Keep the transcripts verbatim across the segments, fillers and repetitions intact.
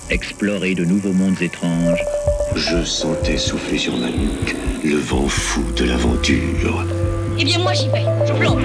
explorer de nouveaux mondes étranges. Je sentais souffler sur ma nuque le vent fou de l'aventure. Eh bien moi j'y vais, je plonge.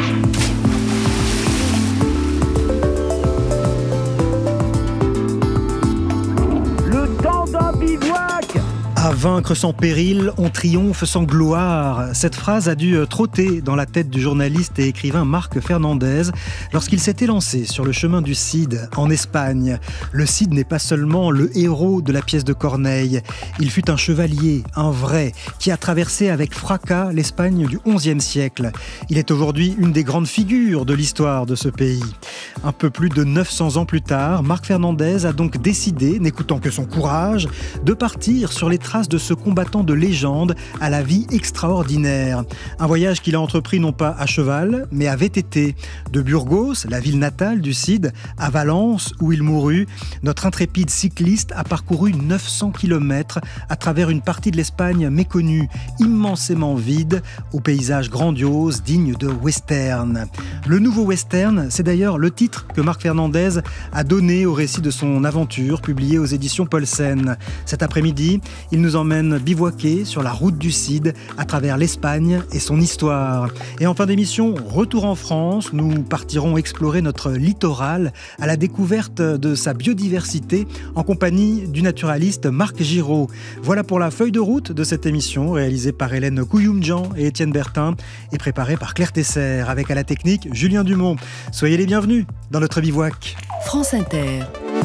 Le temps d'un bivouac. À vaincre sans péril, on triomphe sans gloire. Cette phrase a dû trotter dans la tête du journaliste et écrivain Marc Fernandez lorsqu'il s'était lancé sur le chemin du Cid en Espagne. Le Cid n'est pas seulement le héros de la pièce de Corneille. Il fut un chevalier, un vrai, qui a traversé avec fracas l'Espagne du onzième siècle. Il est aujourd'hui une des grandes figures de l'histoire de ce pays. Un peu plus de neuf cents ans plus tard, Marc Fernandez a donc décidé, n'écoutant que son courage, de partir sur les traces de ce combattant de légende à la vie extraordinaire. Un voyage qu'il a entrepris non pas à cheval, mais à V T T. De Burgos, la ville natale du Cid, à Valence, où il mourut, notre intrépide cycliste a parcouru neuf cents kilomètres à travers une partie de l'Espagne méconnue, immensément vide, aux paysages grandioses, dignes de western. Le nouveau western, c'est d'ailleurs le titre que Marc Fernandez a donné au récit de son aventure, publié aux éditions Paulsen. Cet après-midi, il nous emmène bivouaquer sur la route du Cid à travers l'Espagne et son histoire. Et en fin d'émission, retour en France, nous partirons explorer notre littoral à la découverte de sa biodiversité en compagnie du naturaliste Marc Giraud. Voilà pour la feuille de route de cette émission réalisée par Hélène Couilloumdjian et Étienne Bertin et préparée par Claire Tesser avec à la technique Julien Dumont. Soyez les bienvenus dans notre bivouac. France Inter.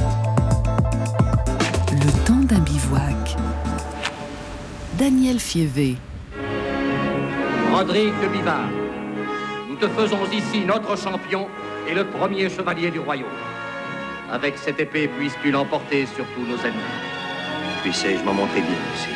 Le temps d'un bivouac. Daniel Fievé. Rodrigue de Bivard, nous te faisons ici notre champion et le premier chevalier du royaume. Avec cette épée, puisses-tu l'emporter sur tous nos ennemis. Puissais-je m'en montrer bien aussi.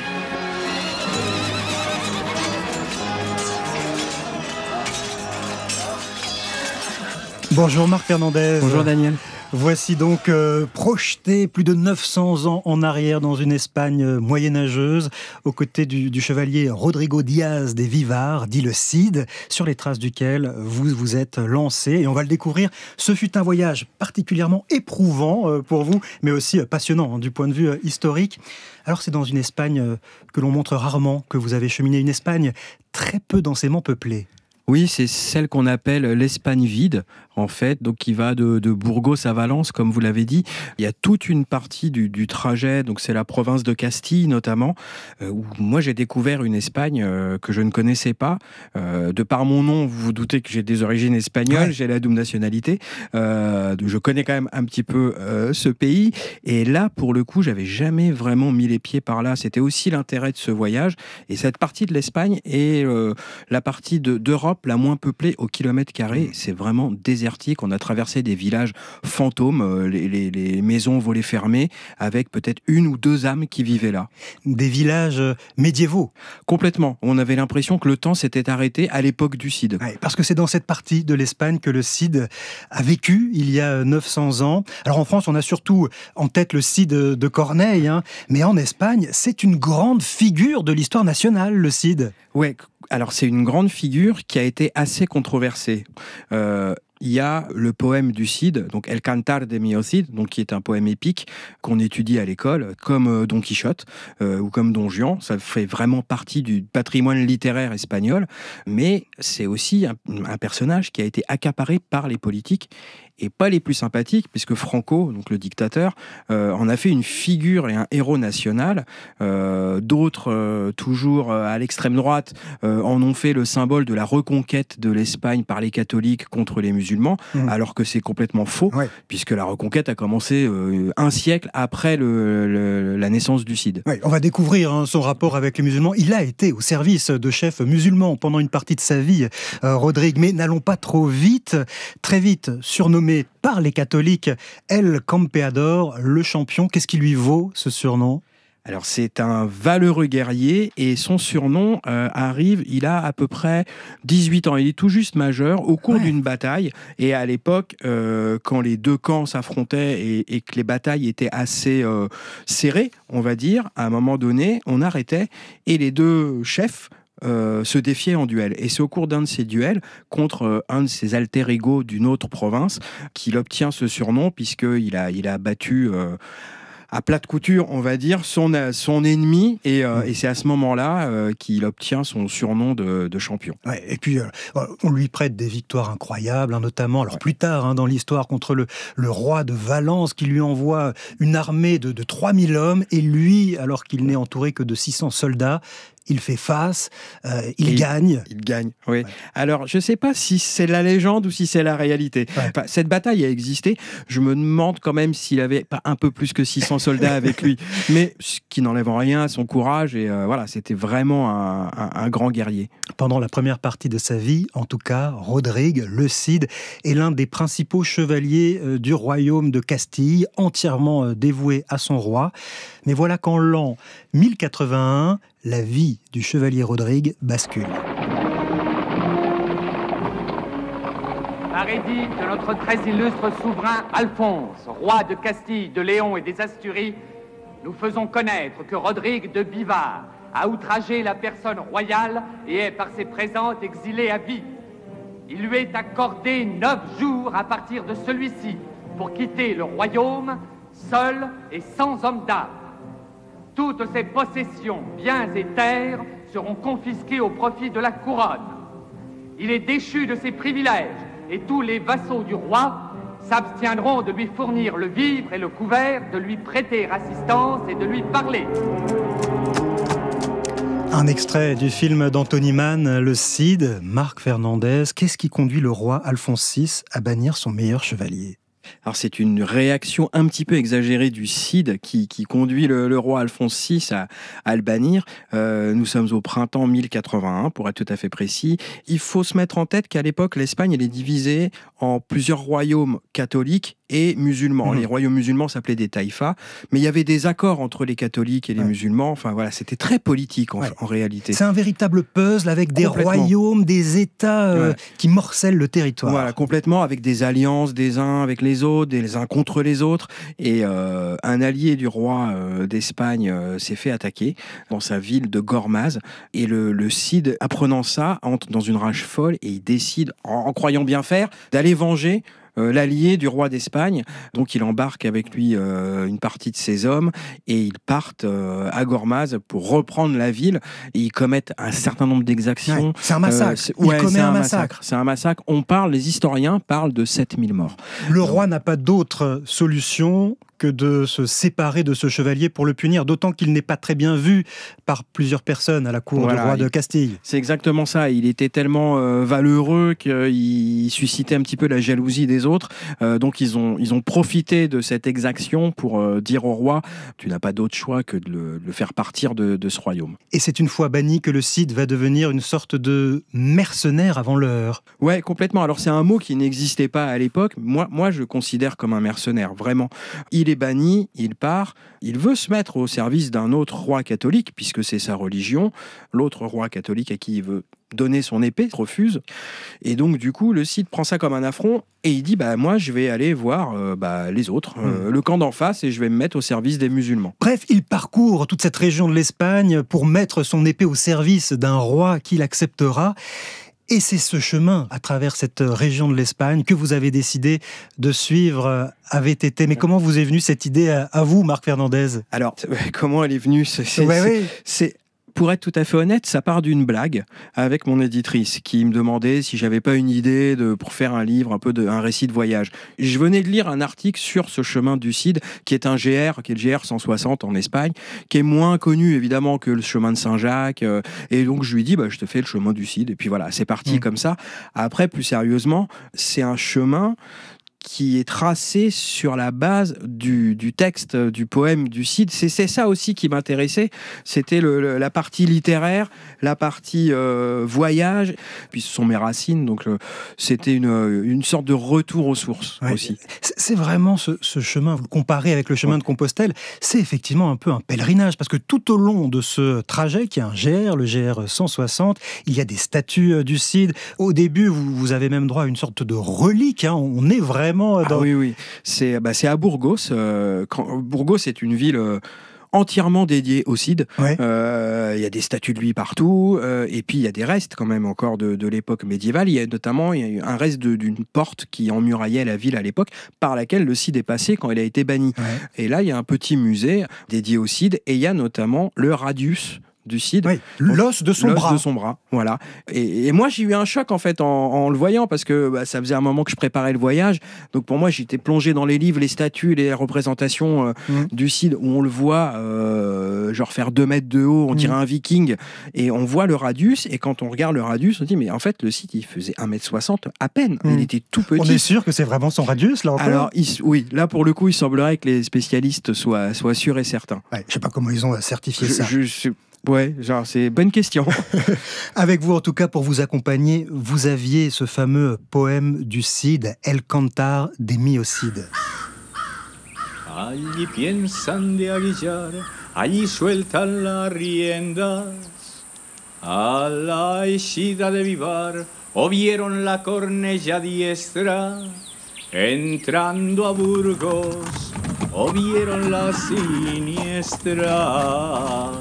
Bonjour Marc Fernandez. Bonjour Daniel. Voici donc euh, projeté plus de neuf cents ans en arrière dans une Espagne euh, moyenâgeuse, aux côtés du, du chevalier Rodrigo Diaz de Vivar, dit le Cid, sur les traces duquel vous vous êtes lancé. Et on va le découvrir. Ce fut un voyage particulièrement éprouvant euh, pour vous, mais aussi euh, passionnant hein, du point de vue euh, historique. Alors c'est dans une Espagne euh, que l'on montre rarement que vous avez cheminé, une Espagne très peu densément peuplée. Oui, c'est celle qu'on appelle l'Espagne vide, en fait, donc qui va de, de Burgos à Valence, comme vous l'avez dit. Il y a toute une partie du, du trajet, donc c'est la province de Castille notamment, euh, où moi j'ai découvert une Espagne euh, que je ne connaissais pas. Euh, de par mon nom, vous vous doutez que j'ai des origines espagnoles, ouais. J'ai la double nationalité. Euh, je connais quand même un petit peu euh, ce pays. Et là, pour le coup, j'avais jamais vraiment mis les pieds par là. C'était aussi l'intérêt de ce voyage. Et cette partie de l'Espagne est euh, la partie de, d'Europe la moins peuplée au kilomètre carré, c'est vraiment désertique. On a traversé des villages fantômes, les, les, les maisons volets fermées, avec peut-être une ou deux âmes qui vivaient là. Des villages médiévaux. Complètement. On avait l'impression que le temps s'était arrêté à l'époque du Cid. Ouais, parce que c'est dans cette partie de l'Espagne que le Cid a vécu il y a neuf cents ans. Alors en France, on a surtout en tête le Cid de Corneille, hein, mais en Espagne, c'est une grande figure de l'histoire nationale, le Cid. Ouais. Alors c'est une grande figure qui a été assez controversée. Euh, il y a le poème du Cid, donc El Cantar de Mio Cid, donc qui est un poème épique qu'on étudie à l'école, comme Don Quichotte euh, ou comme Don Juan. Ça fait vraiment partie du patrimoine littéraire espagnol, mais c'est aussi un, un personnage qui a été accaparé par les politiques et pas les plus sympathiques, puisque Franco, donc le dictateur, euh, en a fait une figure et un héros national. Euh, d'autres, euh, toujours euh, à l'extrême droite, euh, en ont fait le symbole de la reconquête de l'Espagne par les catholiques contre les musulmans, mmh. alors que c'est complètement faux, ouais. puisque la reconquête a commencé euh, un siècle après le, le, la naissance du Cid. Ouais, on va découvrir hein, son rapport avec les musulmans. Il a été au service de chefs musulmans pendant une partie de sa vie, euh, Rodrigue, mais n'allons pas trop vite. Très vite, surnommé par les catholiques El Campeador, le champion. Qu'est-ce qui lui vaut ce surnom ? Alors c'est un valeureux guerrier et son surnom euh, arrive, il a à peu près dix-huit ans, il est tout juste majeur au cours ouais. d'une bataille et à l'époque euh, quand les deux camps s'affrontaient et, et que les batailles étaient assez euh, serrées, on va dire, à un moment donné on arrêtait et les deux chefs Euh, se défier en duel. Et c'est au cours d'un de ces duels, contre euh, un de ses alter ego d'une autre province, qu'il obtient ce surnom, puisqu'il a, il a battu... Euh, à plate couture, on va dire, son, son ennemi, et, euh, et c'est à ce moment-là euh, qu'il obtient son surnom de, de champion. Ouais, et puis, euh, on lui prête des victoires incroyables, hein, notamment, alors ouais. plus tard, hein, dans l'histoire, contre le, le roi de Valence, qui lui envoie une armée de, de trois mille hommes, et lui, alors qu'il n'est entouré que de six cents soldats, il fait face, euh, il et gagne. Il, il gagne, oui. Ouais. Alors, je ne sais pas si c'est la légende ou si c'est la réalité. Ouais. Enfin, cette bataille a existé. Je me demande quand même s'il avait pas un peu plus que six cents soldats avec lui. Mais ce qui n'enlève en rien à son courage. Et euh, voilà, c'était vraiment un, un, un grand guerrier. Pendant la première partie de sa vie, en tout cas, Rodrigue, le Cid, est l'un des principaux chevaliers euh, du royaume de Castille, entièrement euh, dévoué à son roi. Mais voilà qu'en l'an mille quatre-vingt-un, la vie du chevalier Rodrigue bascule. Par édit de notre très illustre souverain Alphonse, roi de Castille, de Léon et des Asturies, nous faisons connaître que Rodrigue de Bivar a outragé la personne royale et est par ses présentes exilé à vie. Il lui est accordé neuf jours à partir de celui-ci pour quitter le royaume, seul et sans homme d'âme. Toutes ses possessions, biens et terres seront confisquées au profit de la couronne. Il est déchu de ses privilèges et tous les vassaux du roi s'abstiendront de lui fournir le vivre et le couvert, de lui prêter assistance et de lui parler. Un extrait du film d'Anthony Mann, Le Cid, Marc Fernandez. Qu'est-ce qui conduit le roi Alphonse six à bannir son meilleur chevalier ? Alors c'est une réaction un petit peu exagérée du Cid qui, qui conduit le, le roi Alphonse six à, à le bannir. Euh, nous sommes au printemps mille quatre-vingt-un, pour être tout à fait précis. Il faut se mettre en tête qu'à l'époque, l'Espagne elle est divisée en plusieurs royaumes catholiques et musulmans. Mmh. Les royaumes musulmans s'appelaient des taïfas, mais il y avait des accords entre les catholiques et les ouais. musulmans. Enfin voilà, c'était très politique en, ouais. en réalité. C'est un véritable puzzle avec des royaumes, des États euh, ouais. qui morcellent le territoire. Voilà, complètement, avec des alliances des uns avec les autres, des uns contre les autres. Et euh, un allié du roi euh, d'Espagne euh, s'est fait attaquer dans sa ville de Gormaz. Et le, le Cid, apprenant ça, entre dans une rage folle et il décide, en, en croyant bien faire, d'aller venger Euh, l'allié du roi d'Espagne. Donc il embarque avec lui euh, une partie de ses hommes et ils partent euh, à Gormaz pour reprendre la ville et ils commettent un certain nombre d'exactions. Ouais, c'est un massacre. Euh, c'est, il ouais, commet c'est un, un massacre. massacre. C'est un massacre. On parle, les historiens parlent de sept mille morts. Le roi n'a pas d'autre solution que de se séparer de ce chevalier pour le punir, d'autant qu'il n'est pas très bien vu par plusieurs personnes à la cour voilà, du roi de Castille. C'est exactement ça, il était tellement euh, valeureux qu'il suscitait un petit peu la jalousie des autres, euh, donc ils ont, ils ont profité de cette exaction pour euh, dire au roi « tu n'as pas d'autre choix que de le, de le faire partir de, de ce royaume ». Et c'est une fois banni que le Cid va devenir une sorte de mercenaire avant l'heure. Ouais, complètement, alors c'est un mot qui n'existait pas à l'époque, moi, moi je le considère comme un mercenaire, vraiment. Il est banni, il part, il veut se mettre au service d'un autre roi catholique, puisque c'est sa religion. L'autre roi catholique à qui il veut donner son épée refuse. Et donc, du coup, le Cid prend ça comme un affront et il dit bah, « moi, je vais aller voir euh, bah, les autres, euh, mmh. le camp d'en face, et je vais me mettre au service des musulmans. » Bref, il parcourt toute cette région de l'Espagne pour mettre son épée au service d'un roi qui l'acceptera. Et c'est ce chemin, à travers cette région de l'Espagne, que vous avez décidé de suivre à V T T. Mais comment vous est venue cette idée à, à vous, Marc Fernandez ? Alors, comment elle est venue ? c'est, c'est, ouais, c'est, ouais. c'est, Pour être tout à fait honnête, ça part d'une blague avec mon éditrice qui me demandait si j'avais pas une idée de, pour faire un livre, un peu de, un récit de voyage. Je venais de lire un article sur ce chemin du Cid, qui est un G R, qui est le G R cent soixante en Espagne, qui est moins connu évidemment que le chemin de Saint-Jacques. Euh, et donc je lui dis, bah, je te fais le chemin du Cid. Et puis voilà, c'est parti mmh. comme ça. Après, plus sérieusement, c'est un chemin qui est tracé sur la base du, du texte, du poème du Cid. C'est, c'est ça aussi qui m'intéressait. C'était le, le, la partie littéraire, la partie euh, voyage. Puis ce sont mes racines, donc le, c'était une, une sorte de retour aux sources ouais, aussi. C'est vraiment ce, ce chemin, vous le comparez avec le chemin ouais. de Compostelle, c'est effectivement un peu un pèlerinage, parce que tout au long de ce trajet, qui est un G R, le G R cent soixante, il y a des statues du Cid. Au début, vous, vous avez même droit à une sorte de relique. Hein. On est vraiment... Dans... Ah oui, oui. C'est, bah, c'est à Burgos. Euh, quand, Burgos est une ville... Euh, entièrement dédié au Cid. Ouais. Euh, il y a des statues de lui partout, euh, et puis il y a des restes quand même encore de, de l'époque médiévale. Il y a notamment il y a eu un reste de, d'une porte qui emmuraillait la ville à l'époque, par laquelle le Cid est passé quand il a été banni. Ouais. Et là, il y a un petit musée dédié au Cid, et il y a notamment le radius du Cid, oui, l'os de son l'os bras. de son bras, voilà. Et, et moi, j'ai eu un choc en fait en, en le voyant, parce que bah, ça faisait un moment que je préparais le voyage. Donc pour moi, j'étais plongé dans les livres, les statues, les représentations euh, mmh. du Cid, où on le voit, euh, genre faire deux mètres de haut, on dirait mmh. un Viking, et on voit le radius. Et quand on regarde le radius, on dit mais en fait le Cid, il faisait un mètre soixante à peine. Mmh. Il était tout petit. On est sûr que c'est vraiment son radius là encore. Alors il, oui, là pour le coup, il semblerait que les spécialistes soient soient sûrs et certains. Ouais, je sais pas comment ils ont certifié je, ça. Je, je, Ouais, genre, c'est bonne question. Avec vous, en tout cas, pour vous accompagner, vous aviez ce fameux poème du Cid, El Cantar de mi Cid. Allí piensan de aguillar, allí sueltan las riendas. A la eixida de Vivar, o vieron la cornella diestra. Entrando a Burgos, o vieron la siniestra.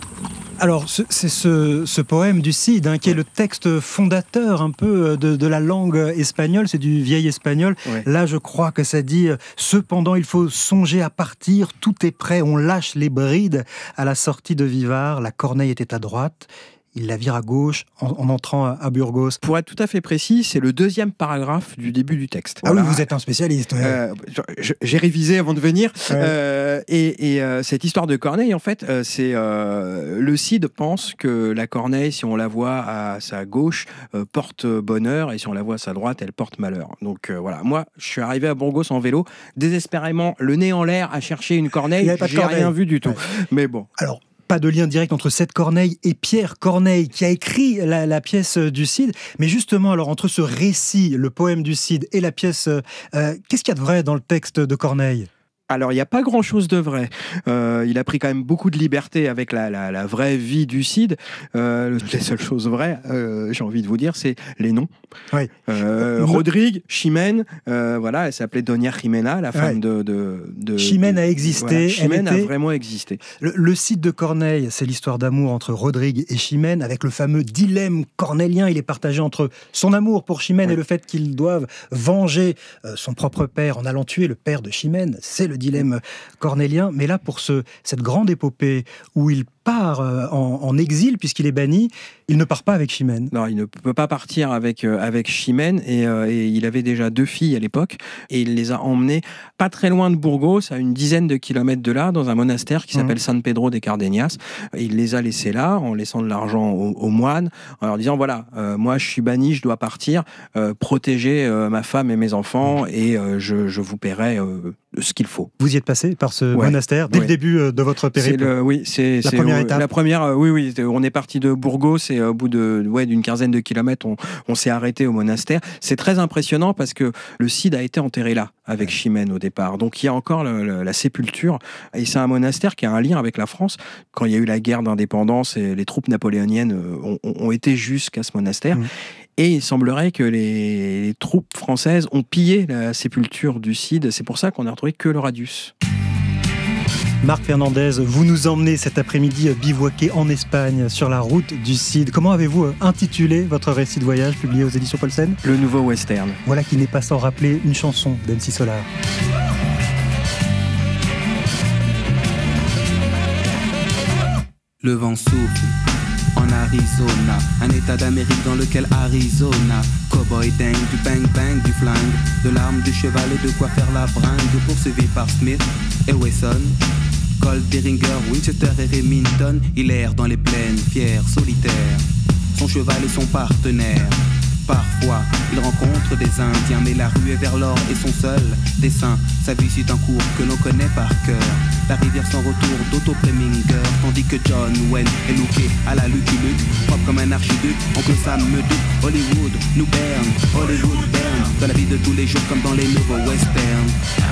Alors, c'est ce, ce poème du Cid, hein, qui est le texte fondateur un peu de, de la langue espagnole, c'est du vieil espagnol. Ouais. Là, je crois que ça dit « Cependant, il faut songer à partir, tout est prêt, on lâche les brides. À la sortie de Vivar, la corneille était à droite. » Il la vire à gauche en, en entrant à, à Burgos. Pour être tout à fait précis, c'est le deuxième paragraphe du début du texte. Ah voilà. Oui, vous êtes un spécialiste. Ouais. Euh, j'ai révisé avant de venir. Ouais. Euh, et et euh, cette histoire de Corneille, en fait, euh, c'est euh, le Cid pense que la corneille, si on la voit à sa gauche, euh, porte bonheur, et si on la voit à sa droite, elle porte malheur. Donc euh, voilà, moi, je suis arrivé à Burgos en vélo, désespérément, le nez en l'air, à chercher une corneille. J'ai rien vu du tout. Ouais. Mais bon. Alors. Pas de lien direct entre cette Corneille et Pierre Corneille, qui a écrit la, la pièce du Cid. Mais justement, alors, entre ce récit, le poème du Cid, et la pièce, euh, qu'est-ce qu'il y a de vrai dans le texte de Corneille ? Alors, il n'y a pas grand-chose de vrai. Euh, il a pris quand même beaucoup de liberté avec la, la, la vraie vie du Cid. Euh, les seules choses vraies, euh, j'ai envie de vous dire, c'est les noms. Oui. Euh, Le... Rodrigue, Chimène, euh, voilà, elle s'appelait Doña Jimena, la femme ouais. de, de, de... Chimène a existé. Voilà, Chimène était... a vraiment existé. Le, le Cid de Corneille, c'est l'histoire d'amour entre Rodrigue et Chimène, avec le fameux dilemme cornélien. Il est partagé entre son amour pour Chimène oui. et le fait qu'ils doivent venger euh, son propre père en allant tuer le père de Chimène. C'est le dilemme cornélien, mais là pour ce, cette grande épopée où il part euh, en, en exil puisqu'il est banni, il ne part pas avec Chimène. Non, il ne peut pas partir avec, euh, avec Chimène et, euh, et il avait déjà deux filles à l'époque et il les a emmenées pas très loin de Burgos, à une dizaine de kilomètres de là, dans un monastère qui s'appelle mmh. San Pedro de Cardeñas. Il les a laissés là en laissant de l'argent aux, aux moines, en leur disant voilà, euh, moi je suis banni, je dois partir, euh, protéger euh, ma femme et mes enfants et euh, je, je vous paierai euh, ce qu'il faut. Vous y êtes passé par ce ouais. monastère dès ouais. le début de votre périple. C'est le, oui, c'est la c'est, première euh, étape. La première, euh, oui, oui. On est parti de Burgos et euh, au bout de, ouais, d'une quinzaine de kilomètres, on, on s'est arrêté au monastère. C'est très impressionnant parce que le Cid a été enterré là avec Chimène au départ. Donc il y a encore le, le, la sépulture et c'est un monastère qui a un lien avec la France. Quand il y a eu la guerre d'indépendance et les troupes napoléoniennes ont, ont été jusqu'à ce monastère. Mmh. Et il semblerait que les, les troupes françaises ont pillé la sépulture du Cid. C'est pour ça qu'on n'a retrouvé que le radius. Marc Fernandez, vous nous emmenez cet après-midi bivouaquer en Espagne sur la route du Cid. Comment avez-vous intitulé votre récit de voyage publié aux éditions Paulsen ? Le nouveau western. Voilà qui n'est pas sans rappeler une chanson d'M C Solar. Le vent souffle en Arizona, un état d'Amérique dans lequel Arizona, cowboy dingue, du bang bang, du flingue, de l'arme, du cheval et de quoi faire la bringue, poursuivi par Smith et Wesson, Colt, Derringer, Winchester et Remington, il erre dans les plaines, fier, solitaire, son cheval est son partenaire. Parfois, il rencontre des Indiens, mais la rue est vers l'or et son seul dessin. Sa vie suit un cours que l'on connaît par cœur. La rivière sans retour d'Otto Preminger, tandis que John Wayne est looké à la Lucky Luke, propre comme un archiduc. Oncle Sam me doute, Hollywood nous berne, Hollywood berne, dans la vie de tous les jours comme dans les nouveaux westerns.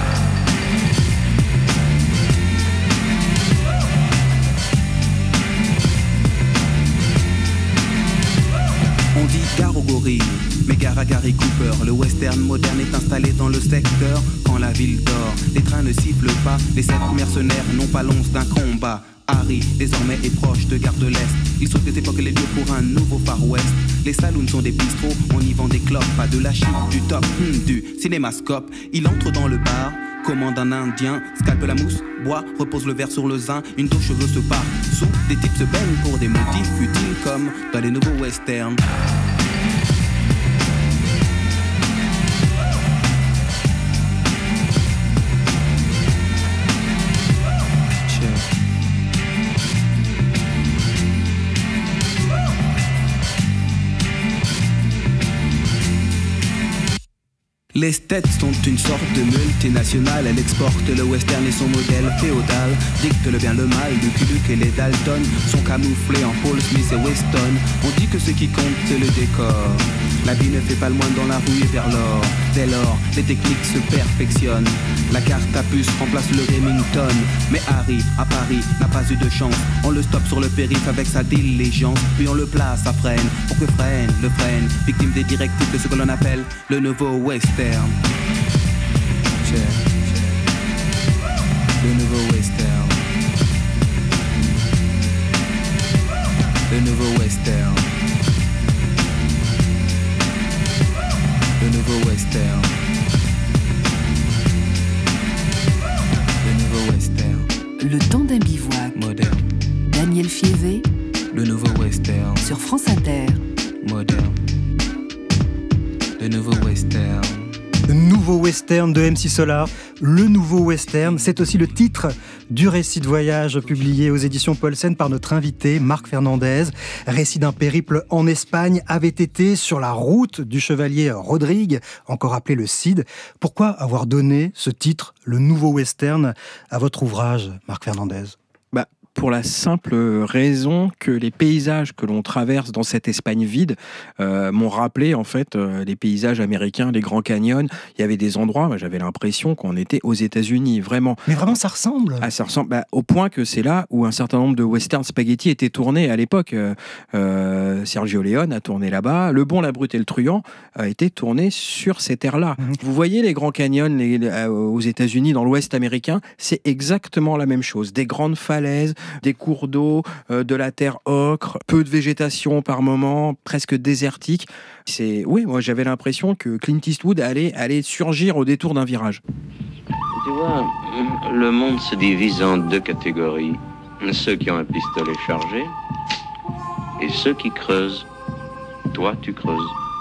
On dit gare aux gorilles, mais gare à Gary Cooper. Le western moderne est installé dans le secteur. Quand la ville d'or. Les trains ne sifflent pas, les sept mercenaires n'ont pas l'once d'un combat. Harry, désormais est proche de Gare de l'Est. Il saute des époques les lieux pour un nouveau Far West. Les saloons sont des bistrots, on y vend des clopes. Pas de la chip, du top, hmm, du cinémascope. Il entre dans le bar, commande un indien, scalpe la mousse, boit, repose le verre sur le zin. Une douche cheveux se part, sous des types se baignent pour des motifs futiles comme dans les nouveaux westerns. Les States sont une sorte de multinationale. Elle exporte le western et son modèle féodal. Dicte le bien, le mal, Lucky Luke et les Dalton sont camouflés en Paul Smith et Weston. On dit que ce qui compte c'est le décor. La vie ne fait pas le moine dans la rue et vers l'or. Dès lors, les techniques se perfectionnent. La carte à puce remplace le Remington. Mais Harry, à Paris, n'a pas eu de chance. On le stoppe sur le périph' avec sa diligence. Puis on le place à freine, pour que freine, le freine. Victime des directives de ce que l'on appelle le nouveau western. Yeah. Le nouveau western. Le nouveau western. Le nouveau western. Le nouveau western. Le temps d'un bivouac. Moderne. Daniel Fiévé. Le nouveau western. Sur France Inter. Moderne. Le nouveau western. Le nouveau western de M C Solar. Le nouveau western, c'est aussi le titre du récit de voyage publié aux éditions Paulsen par notre invité Marc Fernandez. Récit d'un périple en Espagne avait été sur la route du chevalier Rodrigue, encore appelé le Cid. Pourquoi avoir donné ce titre, le nouveau western, à votre ouvrage, Marc Fernandez ? Bah, pour la simple raison que les paysages que l'on traverse dans cette Espagne vide euh, m'ont rappelé en fait euh, les paysages américains, les Grands Canyons. Il y avait des endroits, moi, j'avais l'impression qu'on était aux États-Unis, vraiment. Mais vraiment, ça ressemble. Ah, ça ressemble bah, au point que c'est là où un certain nombre de western spaghetti étaient tournés à l'époque. Euh, euh, Sergio Leone a tourné là-bas. Le Bon, la Brute et le Truand a été tourné sur ces terres-là. Mmh. Vous voyez les Grands Canyons les, les, euh, aux États-Unis, dans l'Ouest américain, c'est exactement la même chose. Des grandes falaises, des cours d'eau, euh, de la terre ocre, peu de végétation par moment, presque désertique. C'est, oui, moi j'avais l'impression que Clint Eastwood allait, allait surgir au détour d'un virage. Tu vois, le monde se divise en deux catégories. Ceux qui ont un pistolet chargé et ceux qui creusent. Toi, tu creuses.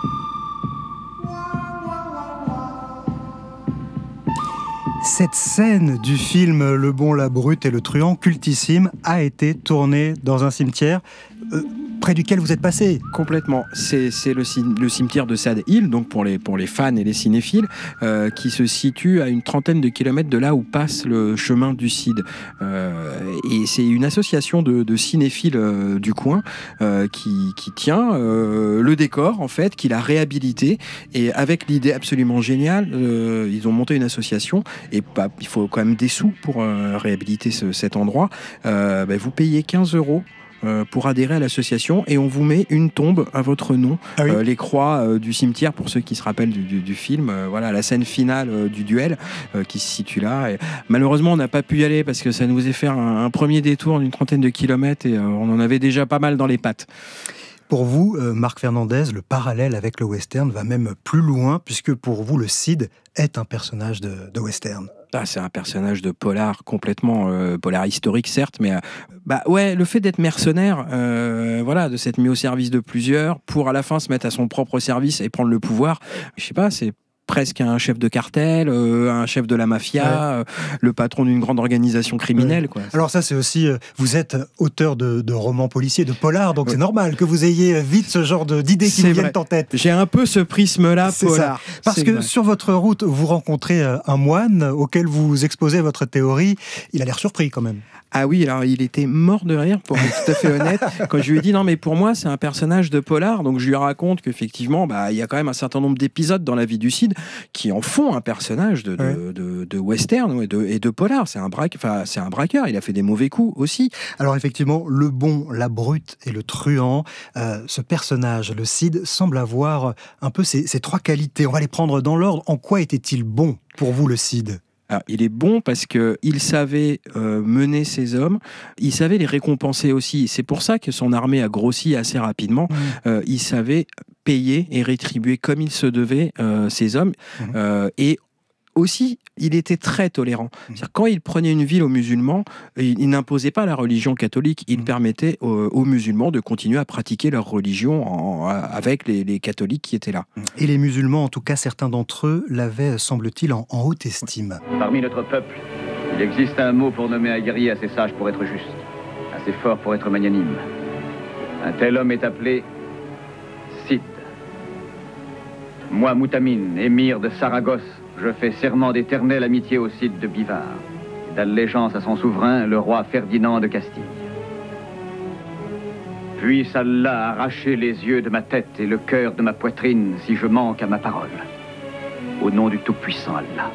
Cette scène du film Le Bon, la Brute et le Truand, cultissime, a été tournée dans un cimetière euh, près duquel vous êtes passé. Complètement. C'est, c'est le, le cimetière de Sad Hill, donc pour les, pour les fans et les cinéphiles, euh, qui se situe à une trentaine de kilomètres de là où passe le chemin du Cid. Euh, et c'est une association de, de cinéphiles euh, du coin euh, qui, qui tient euh, le décor, en fait, qui l'a réhabilité. Et avec l'idée absolument géniale, euh, ils ont monté une association. Et bah, il faut quand même des sous pour euh, réhabiliter ce, cet endroit. Euh, bah, vous payez quinze euros euh, pour adhérer à l'association et on vous met une tombe à votre nom. Ah oui. euh, les croix euh, du cimetière, pour ceux qui se rappellent du, du, du film, euh, voilà, la scène finale euh, du duel euh, qui se situe là. Et malheureusement, on n'a pas pu y aller parce que ça nous a fait un, un premier détour d'une trentaine de kilomètres et euh, on en avait déjà pas mal dans les pattes. Pour vous, euh, Marc Fernandez, le parallèle avec le western va même plus loin, puisque pour vous, le Cid est un personnage de, de western. Ah, c'est un personnage de polar, complètement euh, polar historique, certes, mais euh, bah ouais, le fait d'être mercenaire, euh, voilà, de s'être mis au service de plusieurs, pour à la fin se mettre à son propre service et prendre le pouvoir, je sais pas, c'est presque un chef de cartel, euh, un chef de la mafia, ouais. euh, le patron d'une grande organisation criminelle. Ouais. Quoi. Alors ça, c'est aussi, euh, vous êtes auteur de, de romans policiers, de polars, donc ouais. c'est normal que vous ayez vite ce genre de, d'idées qui c'est vous viennent en tête. J'ai un peu ce prisme-là, c'est polar. Ça. Parce c'est que vrai. Sur votre route, vous rencontrez un moine auquel vous exposez votre théorie. Il a l'air surpris quand même. Ah oui, alors il était mort de rire, pour être tout à fait honnête, quand je lui ai dit non mais pour moi c'est un personnage de polar, donc je lui raconte qu'effectivement bah, il y a quand même un certain nombre d'épisodes dans la vie du Cid, Cid, qui en font un personnage de, ouais. de, de, de western et de, et de polar. C'est un, braque, enfin, c'est un braqueur, il a fait des mauvais coups aussi. Alors effectivement, le bon, la brute et le truand, euh, ce personnage, le Cid, semble avoir un peu ces, ces trois qualités. On va les prendre dans l'ordre. En quoi était-il bon pour vous, le Cid ? Alors, il est bon parce qu'il savait euh, mener ses hommes, il savait les récompenser aussi. C'est pour ça que son armée a grossi assez rapidement. Mmh. Euh, il savait payer et rétribuer comme il se devait euh, ses hommes. Mmh. Euh, et aussi, il était très tolérant. C'est-à-dire, quand il prenait une ville aux musulmans, il, il n'imposait pas la religion catholique, il mmh. permettait aux, aux musulmans de continuer à pratiquer leur religion en, avec les, les catholiques qui étaient là. Et les musulmans, en tout cas certains d'entre eux, l'avaient, semble-t-il, en, en haute estime. Parmi notre peuple, il existe un mot pour nommer un guerrier assez sage pour être juste, assez fort pour être magnanime. Un tel homme est appelé Cid. Moi, Moutamine, émir de Saragosse, je fais serment d'éternelle amitié au Cid de Bivar, et d'allégeance à son souverain, le roi Ferdinand de Castille. Puisse Allah arracher les yeux de ma tête et le cœur de ma poitrine si je manque à ma parole. Au nom du Tout-Puissant Allah.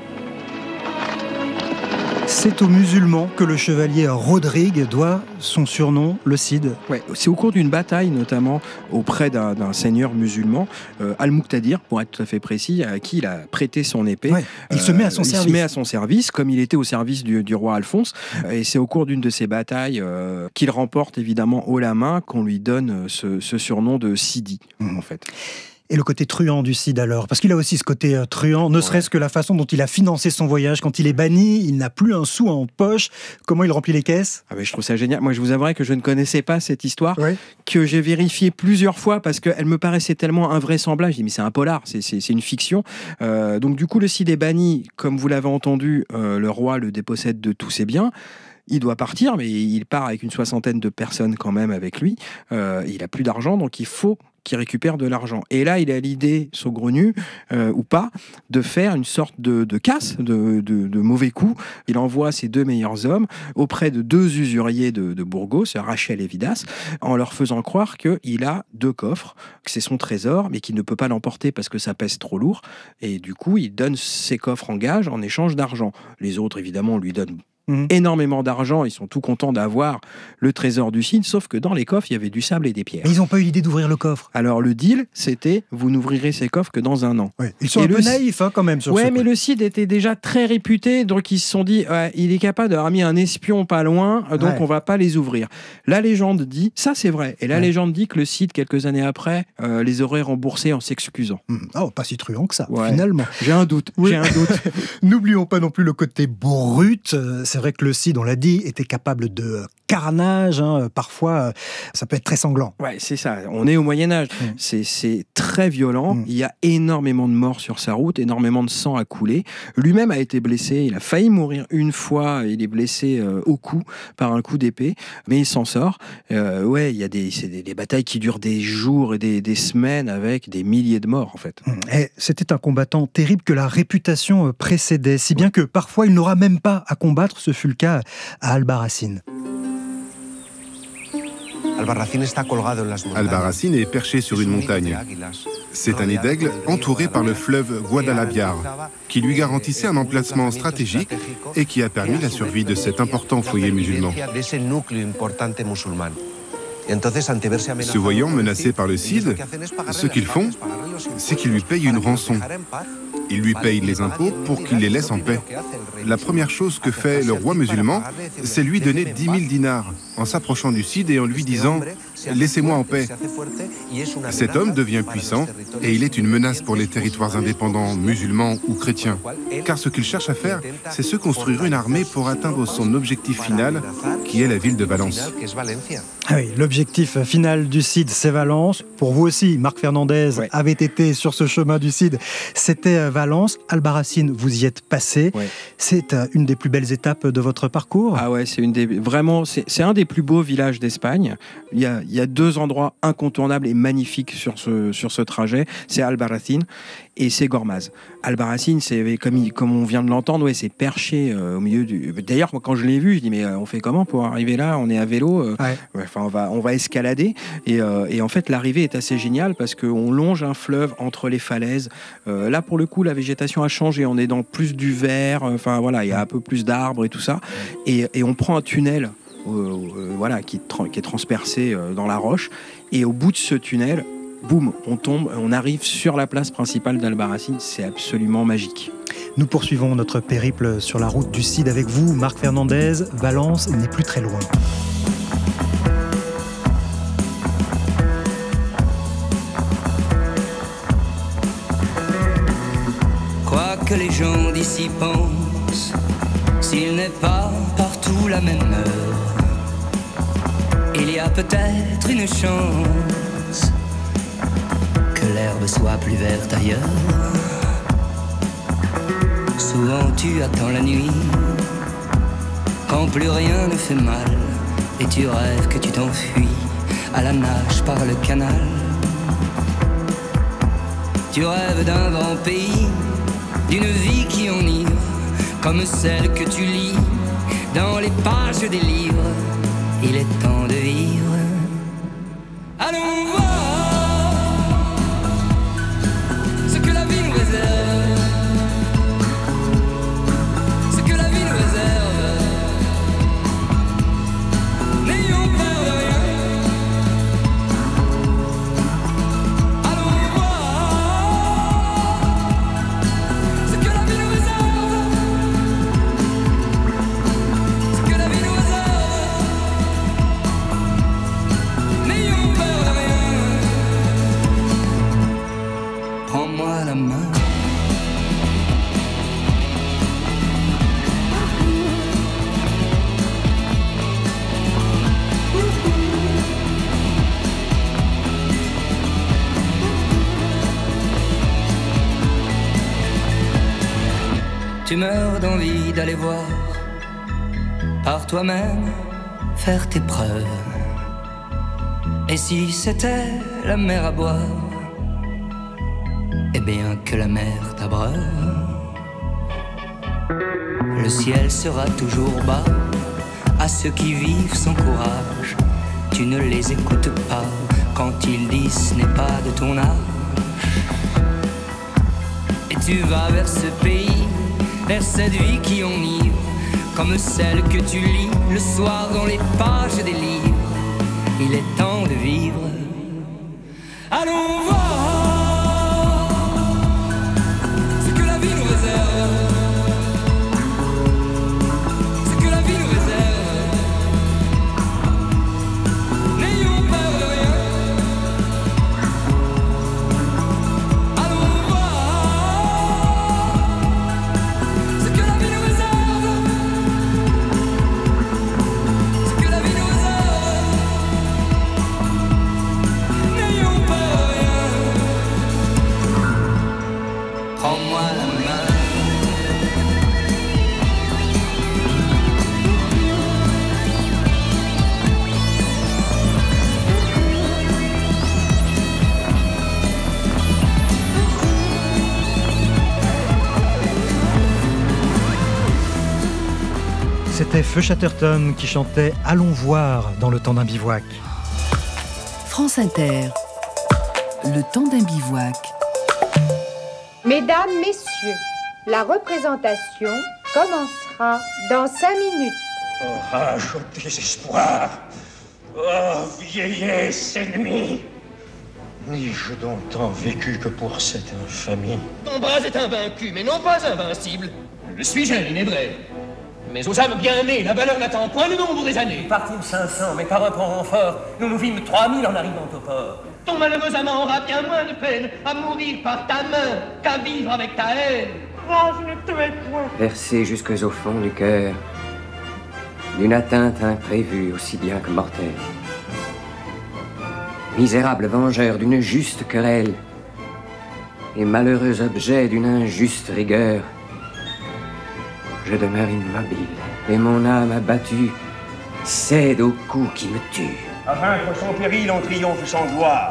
C'est aux musulmans que le chevalier Rodrigue doit son surnom, le Cid. Ouais, c'est au cours d'une bataille, notamment auprès d'un, d'un seigneur musulman, euh, Al-Muqtadir, pour être tout à fait précis, à qui il a prêté son épée. Ouais, il euh, se met à son il service. Il se met à son service, comme il était au service du, du roi Alphonse. Et c'est au cours d'une de ces batailles euh, qu'il remporte évidemment haut la main qu'on lui donne ce, ce surnom de Sidi, mmh. en fait. Et le côté truand du Cid alors ? Parce qu'il a aussi ce côté euh, truand, ne ouais. serait-ce que la façon dont il a financé son voyage. Quand il est banni, il n'a plus un sou en poche. Comment il remplit les caisses ? Ah ben, je trouve ça génial. Moi, je vous avouerai que je ne connaissais pas cette histoire, ouais. que j'ai vérifiée plusieurs fois parce qu'elle me paraissait tellement invraisemblable. Je dis, mais c'est un polar, c'est, c'est, c'est une fiction. Euh, donc du coup, le Cid est banni. Comme vous l'avez entendu, euh, le roi le dépossède de tous ses biens. Il doit partir, mais il part avec une soixantaine de personnes quand même avec lui. Euh, il n'a plus d'argent, donc il faut qu'il récupère de l'argent. Et là, il a l'idée, saugrenue, euh, ou pas, de faire une sorte de, de casse, de, de, de mauvais coup. Il envoie ses deux meilleurs hommes auprès de deux usuriers de, de Burgos, Rachel et Vidas, en leur faisant croire qu'il a deux coffres, que c'est son trésor, mais qu'il ne peut pas l'emporter parce que ça pèse trop lourd. Et du coup, il donne ses coffres en gage en échange d'argent. Les autres, évidemment, lui donnent Mmh. énormément d'argent, ils sont tout contents d'avoir le trésor du Cid, sauf que dans les coffres, il y avait du sable et des pierres. Mais ils n'ont pas eu l'idée d'ouvrir le coffre. Alors le deal, c'était, vous n'ouvrirez ces coffres que dans un an. Ouais. Ils sont et un peu naïfs hein, quand même sur ouais, ce mais coup. le Cid était déjà très réputé, donc ils se sont dit, ouais, il est capable d'avoir mis un espion pas loin, donc ouais. on va pas les ouvrir. La légende dit, ça c'est vrai, et la ouais. légende dit que le Cid, quelques années après, euh, les aurait remboursés en s'excusant. Mmh. Oh, pas si truand que ça, ouais. finalement. J'ai un doute, oui. j'ai un doute. N'oublions pas non plus le côté brut. C'est vrai que le Cid, on l'a dit, était capable de carnage, hein. Parfois ça peut être très sanglant. Ouais, c'est ça, on est au Moyen-Âge, mmh. c'est, c'est très violent, mmh. il y a énormément de morts sur sa route, énormément de sang à couler, lui-même a été blessé, il a failli mourir une fois, il est blessé euh, au cou par un coup d'épée, mais il s'en sort. Euh, ouais, il y a des, c'est des, des batailles qui durent des jours et des, des semaines avec des milliers de morts en fait. Mmh. Et c'était un combattant terrible que la réputation précédait, si bien que parfois il n'aura même pas à combattre, ce fut le cas à Albarracín. Albarracín est perché sur une montagne. C'est un nid d'aigle entouré par le fleuve Guadalaviar, qui lui garantissait un emplacement stratégique et qui a permis la survie de cet important foyer musulman. Se voyant menacé par le Cid, ce qu'ils font, c'est qu'ils lui payent une rançon. Ils lui payent les impôts pour qu'il les laisse en paix. La première chose que fait le roi musulman, c'est lui donner dix mille dinars en s'approchant du Cid et en lui disant « Laissez-moi en paix ». Cet homme devient puissant et il est une menace pour les territoires indépendants, musulmans ou chrétiens. Car ce qu'il cherche à faire, c'est se construire une armée pour atteindre son objectif final, qui est la ville de Valence. Ah oui, l'objectif final du Cid, c'est Valence. Pour vous aussi, Marc Fernandez ouais. avait été sur ce chemin du Cid. C'était Valence. Albarracín, vous y êtes passé. Ouais. C'est une des plus belles étapes de votre parcours. Ah ouais, c'est une des vraiment, c'est, c'est un des plus beaux villages d'Espagne. Il y a, il y a deux endroits incontournables et magnifiques sur ce, sur ce trajet. C'est Albarracín et c'est Gormaz. Albarracín, c'est comme, il, comme on vient de l'entendre, ouais, c'est perché euh, au milieu du... D'ailleurs, moi, quand je l'ai vu, je dis, mais euh, on fait comment pour arriver là? On est à vélo, euh, ouais. Ouais, enfin, on va, on va escalader. Et, euh, et en fait, l'arrivée est assez géniale parce qu'on longe un fleuve entre les falaises. Euh, là, pour le coup, la végétation a changé. On est dans plus du vert. Enfin, voilà, il y a un peu plus d'arbres et tout ça. Et, et on prend un tunnel euh, euh, voilà, qui, tra- qui est transpercé euh, dans la roche. Et au bout de ce tunnel, boum, on tombe, on arrive sur la place principale d'Albarracín. C'est absolument magique. Nous poursuivons notre périple sur la route du Cid avec vous, Marc Fernandez. Valence n'est plus très loin. Quoi que les gens d'ici pensent, s'il n'est pas partout la même heure, il y a peut-être une chance que l'herbe soit plus verte ailleurs. Souvent tu attends la nuit, quand plus rien ne fait mal, et tu rêves que tu t'enfuis à la nage par le canal. Tu rêves d'un grand pays, d'une vie qui enivre, comme celle que tu lis dans les pages des livres. Il est temps de vivre. Allons voir ce que la vie nous réserve, ce que la vie nous réserve. N'ayons peur de rien. Allons voir ce que la vie nous réserve, ce que la vie nous réserve. N'ayons peur de rien. Prends-moi la main. Tu meurs d'envie d'aller voir par toi-même, faire tes preuves. Et si c'était la mer à boire, eh bien que la mer t'abreuve. Le ciel sera toujours bas à ceux qui vivent sans courage. Tu ne les écoutes pas quand ils disent ce n'est pas de ton âge. Et tu vas vers ce pays, vers cette vie qui enivre, comme celle que tu lis le soir dans les pages des livres. Il est temps de vivre. Allons voir ce que la vie nous réserve, ce que la vie nous réserve. N'ayons peur de rien. Allons voir ce que la vie nous réserve, ce que la vie nous réserve. N'ayons peur de rien. Prends-moi la main. C'était Feu Chatterton qui chantait « Allons voir » dans le temps d'un bivouac. France Inter, le temps d'un bivouac. Mesdames, Messieurs, la représentation commencera dans cinq minutes. Orage au désespoir, oh vieillesse ennemie, n'ai-je donc tant vécu que pour cette infamie? Ton bras est invaincu, mais non pas invincible. Je suis jeune, il est vrai. Mais aux âmes bien nées, la valeur n'attend point le nombre des années. Nous partîmes cinq cents, mais par un prompt renfort, nous nous vîmes trois mille en arrivant au port. Ton malheureux amant aura bien moins de peine à mourir par ta main qu'à vivre avec ta haine. Oh, je ne te hais point. Versé jusqu'au fond du cœur, d'une atteinte imprévue aussi bien que mortelle. Misérable vengeur d'une juste querelle, et malheureux objet d'une injuste rigueur, je demeure immobile, et mon âme abattue cède aux coups qui me tuent. à vaincre sans péril en triomphe sans gloire.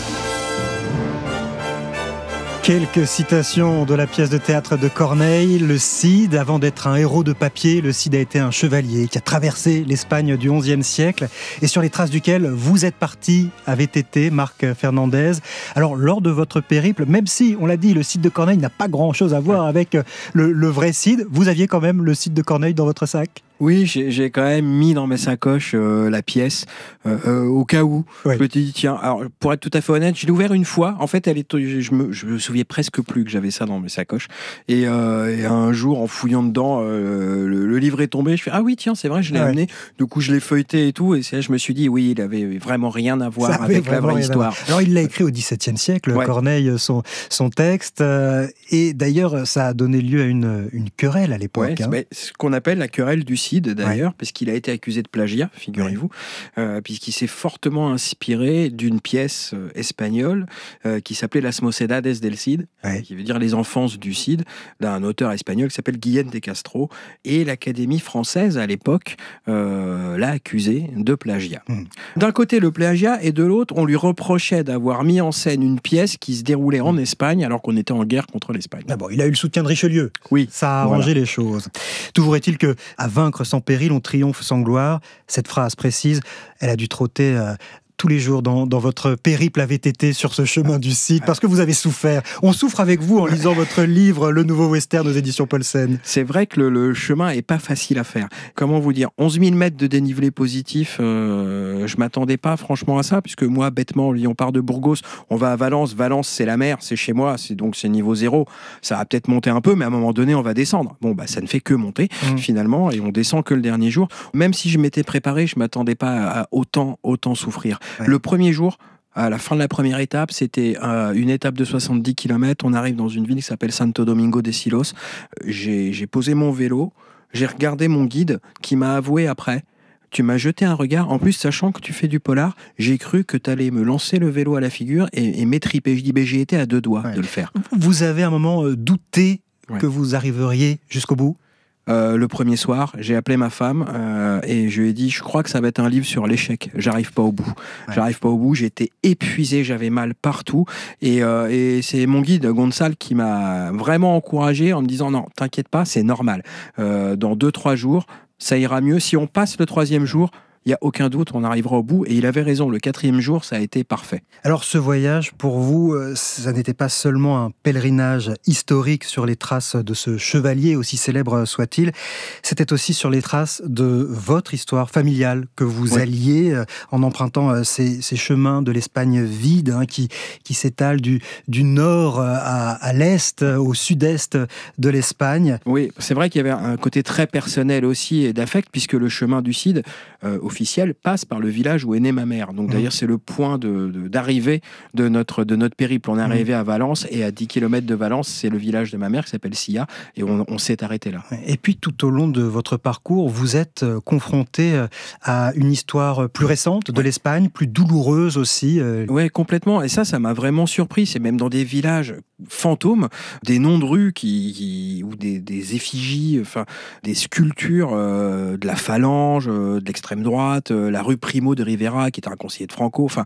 Quelques citations de la pièce de théâtre de Corneille. Le Cid, avant d'être un héros de papier, le Cid a été un chevalier qui a traversé l'Espagne du onzième siècle et sur les traces duquel vous êtes parti avait été Marc Fernandez. Alors, lors de votre périple, même si, on l'a dit, le Cid de Corneille n'a pas grand-chose à voir avec le, le vrai Cid, vous aviez quand même le Cid de Corneille dans votre sac ? Oui, j'ai, j'ai quand même mis dans mes sacoches euh, la pièce euh, euh, au cas où. Ouais. Je me suis dit tiens, alors pour être tout à fait honnête, je l'ai ouvert une fois. En fait, elle est, je me, je me souviens presque plus que j'avais ça dans mes sacoches. Et, euh, et un jour, en fouillant dedans, euh, le, le livre est tombé. Je fais ah oui tiens, c'est vrai, je l'ai ouais. amené. Du coup, je l'ai feuilleté et tout. Et c'est là, je me suis dit oui, il avait vraiment rien à voir ça avec la vraie histoire. Alors il l'a écrit au dix-septième siècle, ouais. Corneille, son son texte. Euh, et d'ailleurs, ça a donné lieu à une une querelle à l'époque. Ouais, hein. C'est ce qu'on appelle la querelle du Cid d'ailleurs. Ouais. Qu'il a été accusé de plagiat, figurez-vous, ouais. euh, puisqu'il s'est fortement inspiré d'une pièce euh, espagnole euh, qui s'appelait Las Mocedades del Cid, ouais. qui veut dire les enfances du Cid, d'un auteur espagnol qui s'appelle Guillén de Castro, et l'Académie française, à l'époque, euh, l'a accusé de plagiat. Mmh. D'un côté, le plagiat, et de l'autre, on lui reprochait d'avoir mis en scène une pièce qui se déroulait en Espagne, alors qu'on était en guerre contre l'Espagne. Ah bon, il a eu le soutien de Richelieu. Oui. Ça a arrangé voilà. les choses. Toujours est-il que, à vaincre sans péril, on triomphe sans gloire. Cette phrase précise, elle a dû trotter euh, tous les jours dans, dans votre périple à V T T sur ce chemin du Cid, parce que vous avez souffert. On souffre avec vous en lisant votre livre, Le Nouveau Western aux éditions Paulsen. C'est vrai que le, le chemin est pas facile à faire. Comment vous dire, onze mille mètres de dénivelé positif, euh, je m'attendais pas franchement à ça, puisque moi, bêtement, on part de Burgos, on va à Valence, Valence c'est la mer, c'est chez moi, c'est donc c'est niveau zéro. Ça va peut-être monter un peu, mais à un moment donné, on va descendre. Bon, bah ça ne fait que monter, mmh. finalement, et on descend que le dernier jour. Même si je m'étais préparé, je m'attendais pas à autant, autant souffrir. Ouais. Le premier jour, à la fin de la première étape, c'était euh, une étape de soixante-dix kilomètres. On arrive dans une ville qui s'appelle Santo Domingo de Silos. J'ai, j'ai posé mon vélo, j'ai regardé mon guide qui m'a avoué après. Tu m'as jeté un regard, en plus sachant que tu fais du polar, j'ai cru que tu allais me lancer le vélo à la figure et, et m'étriper. Je dis, ben, j'ai été à deux doigts ouais. de le faire. Vous avez à un moment euh, douté ouais. que vous arriveriez jusqu'au bout ? Euh, le premier soir, j'ai appelé ma femme euh, et je lui ai dit, je crois que ça va être un livre sur l'échec. J'arrive pas au bout. Ouais. J'arrive pas au bout. J'étais épuisé, j'avais mal partout. Et, euh, et c'est mon guide Gonçal qui m'a vraiment encouragé en me disant, non, t'inquiète pas, c'est normal. Euh, dans deux, trois jours, ça ira mieux. Si on passe le troisième jour, il n'y a aucun doute, on arrivera au bout. Et il avait raison, le quatrième jour, ça a été parfait. Alors ce voyage, pour vous, ça n'était pas seulement un pèlerinage historique sur les traces de ce chevalier, aussi célèbre soit-il, c'était aussi sur les traces de votre histoire familiale que vous oui. alliez en empruntant ces, ces chemins de l'Espagne vide, hein, qui, qui s'étalent du, du nord à, à l'est, au sud-est de l'Espagne. Oui, c'est vrai qu'il y avait un côté très personnel aussi et d'affect, puisque le chemin du Cid, euh, officiel passe par le village où est née ma mère. Donc d'ailleurs, c'est le point de, de, d'arrivée de notre, de notre périple. On est arrivé à Valence et à dix kilomètres de Valence, c'est le village de ma mère qui s'appelle Silla et on, on s'est arrêté là. Et puis tout au long de votre parcours, vous êtes confronté à une histoire plus récente de l'Espagne, plus douloureuse aussi. Oui, complètement. Et ça, ça m'a vraiment surpris. C'est même dans des villages fantômes, des noms de rues qui, qui, ou des, des effigies, enfin, des sculptures euh, de la Phalange, euh, de l'extrême droite, la rue Primo de Rivera, qui était un conseiller de Franco. Enfin,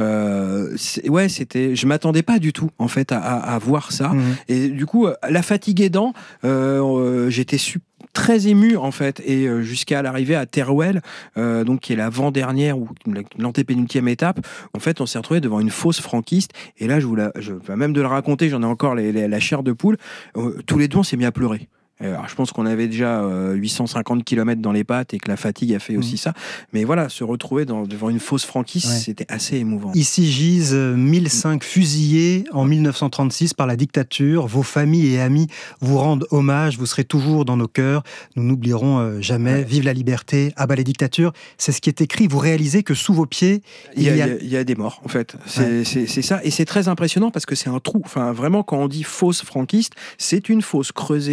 euh, c'est, ouais, c'était. Je m'attendais pas du tout, en fait, à, à, à voir ça. Mmh. Et du coup, la fatigue aidant, euh, j'étais super. Très ému en fait, et euh, jusqu'à l'arrivée à Teruel, euh, donc qui est l'avant-dernière ou l'antépénultième étape. En fait, on s'est retrouvé devant une fosse franquiste, et là, je vous la, je, même de le raconter, j'en ai encore les, les, la chair de poule. Euh, tous les deux, on s'est mis à pleurer. Alors, je pense qu'on avait déjà euh, huit cent cinquante kilomètres dans les pattes et que la fatigue a fait mmh. aussi ça. Mais voilà, se retrouver dans, devant une fosse franquiste, ouais. c'était assez émouvant. Ici gisent mille cinq fusillés en mille neuf cent trente-six par la dictature. Vos familles et amis vous rendent hommage. Vous serez toujours dans nos cœurs. Nous n'oublierons euh, jamais. Ouais. Vive la liberté, abat les dictatures. C'est ce qui est écrit. Vous réalisez que sous vos pieds, il y a, il y a, il y a des morts, en fait. C'est, ouais. c'est, c'est ça. Et c'est très impressionnant parce que c'est un trou. Enfin, vraiment, quand on dit fosse franquiste, c'est une fosse creusée dans la terre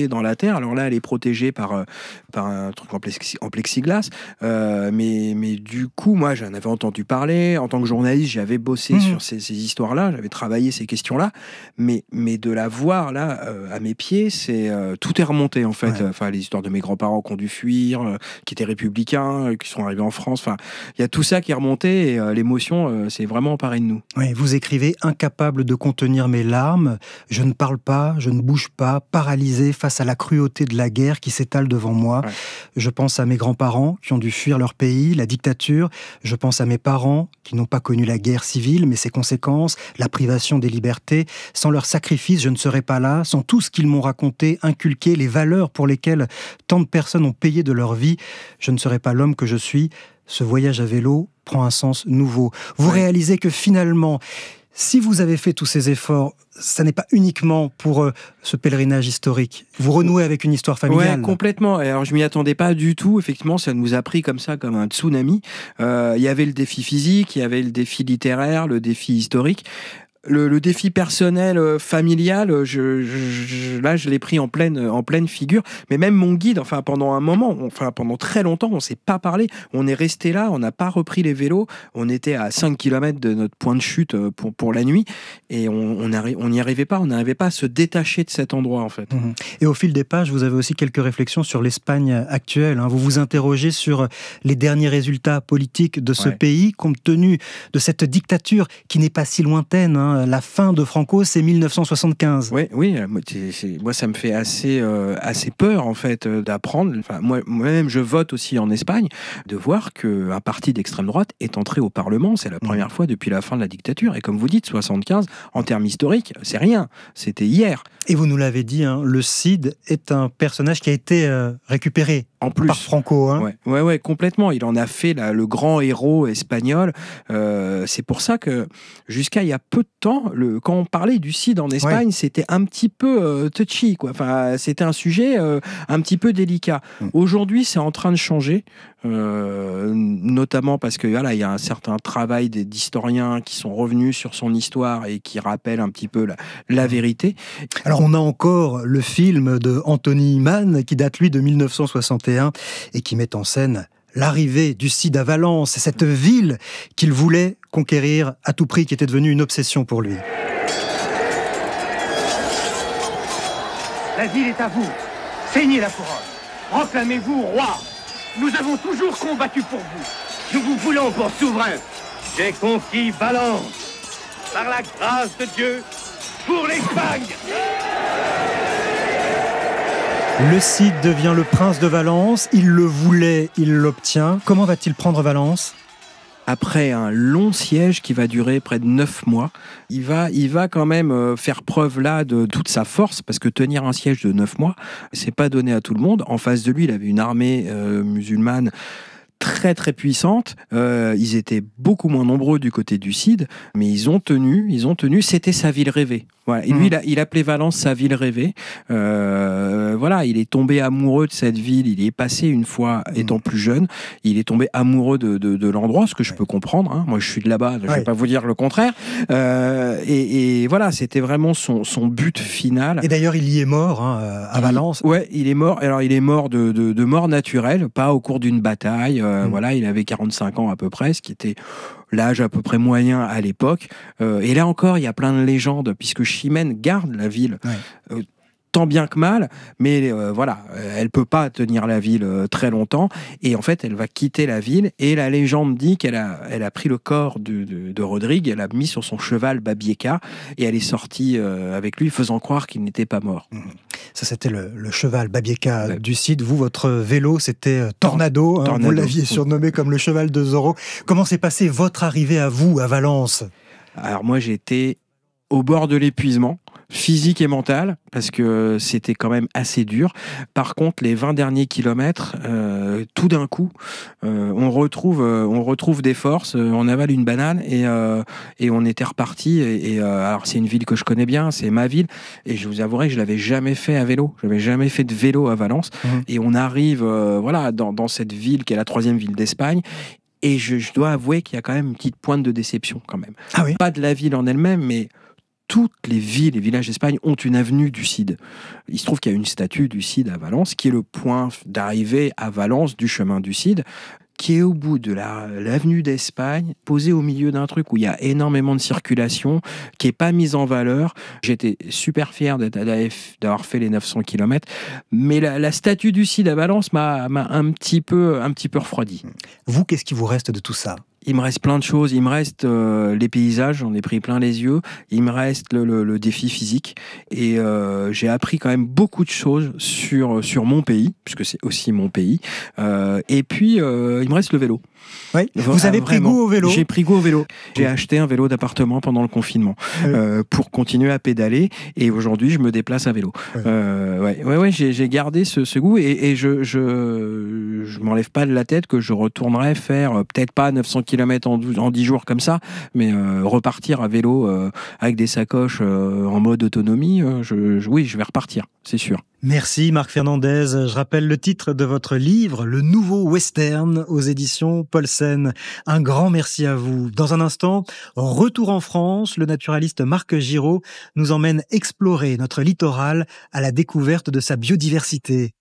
extraordinaire. Alors là, elle est protégée par, euh, par un truc en, plexi, en plexiglas. Euh, mais, mais du coup, moi, j'en avais entendu parler. En tant que journaliste, j'avais bossé mmh. sur ces, ces histoires-là. J'avais travaillé ces questions-là. Mais, mais de la voir, là, euh, à mes pieds, c'est, euh, tout est remonté, en fait. Ouais. Enfin, les histoires de mes grands-parents qui ont dû fuir, euh, qui étaient républicains, euh, qui sont arrivés en France. Enfin, il y a tout ça qui est remonté. Et euh, l'émotion, euh, c'est vraiment emparé de nous. Oui, vous écrivez « Incapable de contenir mes larmes, je ne parle pas, je ne bouge pas, paralysé face à la cruauté de la guerre qui s'étale devant moi. Ouais. Je pense à mes grands-parents qui ont dû fuir leur pays, la dictature. Je pense à mes parents qui n'ont pas connu la guerre civile, mais ses conséquences, la privation des libertés. Sans leur sacrifice, je ne serais pas là. Sans tout ce qu'ils m'ont raconté, inculqué, les valeurs pour lesquelles tant de personnes ont payé de leur vie, je ne serais pas l'homme que je suis. Ce voyage à vélo prend un sens nouveau. Vous ouais. réalisez que finalement, si vous avez fait tous ces efforts, ça n'est pas uniquement pour euh, ce pèlerinage historique. Vous renouez avec une histoire familiale. Oui, complètement. Alors, je m'y attendais pas du tout. Effectivement, ça nous a pris comme ça, comme un tsunami. Euh, il y avait le défi physique, il y avait le défi littéraire, le défi historique. Le, le défi personnel, euh, familial, je, je, là, je l'ai pris en pleine, en pleine figure. Mais même mon guide, enfin, pendant un moment, on, enfin, pendant très longtemps, on s'est pas parlé. On est resté là, on n'a pas repris les vélos. On était à cinq kilomètres de notre point de chute pour, pour la nuit. Et on n'y arrivait pas, on n'arrivait pas à se détacher de cet endroit, en fait. Mmh. Et au fil des pages, vous avez aussi quelques réflexions sur l'Espagne actuelle. Hein. Vous vous interrogez sur les derniers résultats politiques de ce ouais. pays, compte tenu de cette dictature qui n'est pas si lointaine, hein. La fin de Franco, c'est mille neuf cent soixante-quinze. Oui, oui. C'est, c'est, moi, ça me fait assez, euh, assez peur, en fait, d'apprendre. Enfin, moi, moi-même, je vote aussi en Espagne, de voir qu'un parti d'extrême droite est entré au Parlement. C'est la première mmh. fois depuis la fin de la dictature. Et comme vous dites, soixante-quinze, en termes historiques, c'est rien. C'était hier. Et vous nous l'avez dit, hein, le Cid est un personnage qui a été euh, récupéré en plus par Franco. Hein. Ouais, ouais, ouais, complètement. Il en a fait là, le grand héros espagnol. Euh, c'est pour ça que jusqu'à il y a peu de temps, le, quand on parlait du Cid en Espagne, ouais. c'était un petit peu euh, touchy, quoi. Enfin, c'était un sujet euh, un petit peu délicat. Mmh. Aujourd'hui, c'est en train de changer. Euh, notamment parce que voilà, il y a un certain travail d'historiens qui sont revenus sur son histoire et qui rappellent un petit peu la, la vérité. Alors on a encore le film de Anthony Mann qui date lui de mille neuf cent soixante et un et qui met en scène l'arrivée du Cid à Valence, cette ville qu'il voulait conquérir à tout prix, qui était devenue une obsession pour lui. La ville est à vous. Saignez la couronne. Proclamez-vous roi. Nous avons toujours combattu pour vous. Nous vous voulons pour souverain. J'ai conquis Valence. Par la grâce de Dieu, pour l'Espagne. Le Cid devient le prince de Valence. Il le voulait, il l'obtient. Comment va-t-il prendre Valence ? Après un long siège qui va durer près de neuf mois, il va, il va quand même faire preuve là de toute sa force, parce que tenir un siège de neuf mois, c'est pas donné à tout le monde. En face de lui, il avait une armée euh, musulmane très très puissante. Euh, ils étaient beaucoup moins nombreux du côté du Cid, mais ils ont tenu, ils ont tenu. C'était sa ville rêvée. Voilà. Et lui, mmh. il, a, il appelait Valence sa ville rêvée. Euh, voilà, il est tombé amoureux de cette ville. Il y est passé une fois étant mmh. plus jeune. Il est tombé amoureux de, de, de l'endroit, ce que je peux comprendre. Hein. Moi, je suis de là-bas, je ne ouais. vais pas vous dire le contraire. Euh, et, et voilà, c'était vraiment son, son but final. Et d'ailleurs, il y est mort hein, à Valence. Il, ouais, il est mort. Alors, il est mort de, de, de mort naturelle, pas au cours d'une bataille. Euh, mmh. Voilà, il avait quarante-cinq ans à peu près, ce qui était l'âge à peu près moyen à l'époque. Euh, et là encore, il y a plein de légendes, puisque Chimène garde la ville. Ouais. Euh, tant bien que mal, mais euh, voilà, elle peut pas tenir la ville euh, très longtemps, et en fait, elle va quitter la ville, et la légende dit qu'elle a, elle a pris le corps de, de, de Rodrigue, elle l'a mis sur son cheval Babieca, et elle est sortie euh, avec lui, faisant croire qu'il n'était pas mort. Mmh. Ça, c'était le, le cheval Babieca ouais. du Cid. Vous, votre vélo, c'était Tornado, hein, Tornado. Vous l'aviez surnommé comme le cheval de Zorro. Comment s'est passée votre arrivée à vous, à Valence ? Alors moi, j'étais au bord de l'épuisement, physique et mental, parce que c'était quand même assez dur. Par contre, les vingt derniers kilomètres, euh, tout d'un coup, euh, on retrouve, euh, on retrouve des forces, euh, on avale une banane et, euh, et on était reparti. Et, et euh, alors, c'est une ville que je connais bien, c'est ma ville, et je vous avouerai que je l'avais jamais fait à vélo. Je n'avais jamais fait de vélo à Valence. Mmh. Et on arrive, euh, voilà, dans, dans cette ville qui est la troisième ville d'Espagne. Et je, je dois avouer qu'il y a quand même une petite pointe de déception, quand même. Ah oui ? Pas de la ville en elle-même, mais toutes les villes et villages d'Espagne ont une avenue du Cid. Il se trouve qu'il y a une statue du Cid à Valence, qui est le point d'arrivée à Valence du chemin du Cid, qui est au bout de la, l'avenue d'Espagne, posée au milieu d'un truc où il y a énormément de circulation, qui n'est pas mise en valeur. J'étais super fier d'avoir fait les neuf cents kilomètres, mais la, la statue du Cid à Valence m'a, m'a un petit peu, un petit peu refroidi. Vous, qu'est-ce qui vous reste de tout ça ? Il me reste plein de choses. Il me reste euh, les paysages, j'en ai pris plein les yeux. Il me reste le, le, le défi physique. Et euh, j'ai appris quand même beaucoup de choses sur, sur mon pays, puisque c'est aussi mon pays. Euh, et puis, euh, il me reste le vélo. Oui. Vous avez pris goût au vélo ? J'ai pris goût au vélo. J'ai acheté un vélo d'appartement pendant le confinement oui. euh, pour continuer à pédaler. Et aujourd'hui, je me déplace à vélo. Oui. Euh, ouais, ouais, ouais, j'ai, j'ai gardé ce, ce goût et, et je, je, je m'enlève pas de la tête que je retournerai faire euh, peut-être pas neuf cents kilomètres en, en dix jours comme ça, mais euh, repartir à vélo euh, avec des sacoches euh, en mode autonomie. Euh, je, je, oui, je vais repartir, c'est sûr. Merci Marc Fernandez. Je rappelle le titre de votre livre, Le Nouveau Western, aux éditions Paulsen. Un grand merci à vous. Dans un instant, retour en France, le naturaliste Marc Giraud nous emmène explorer notre littoral à la découverte de sa biodiversité.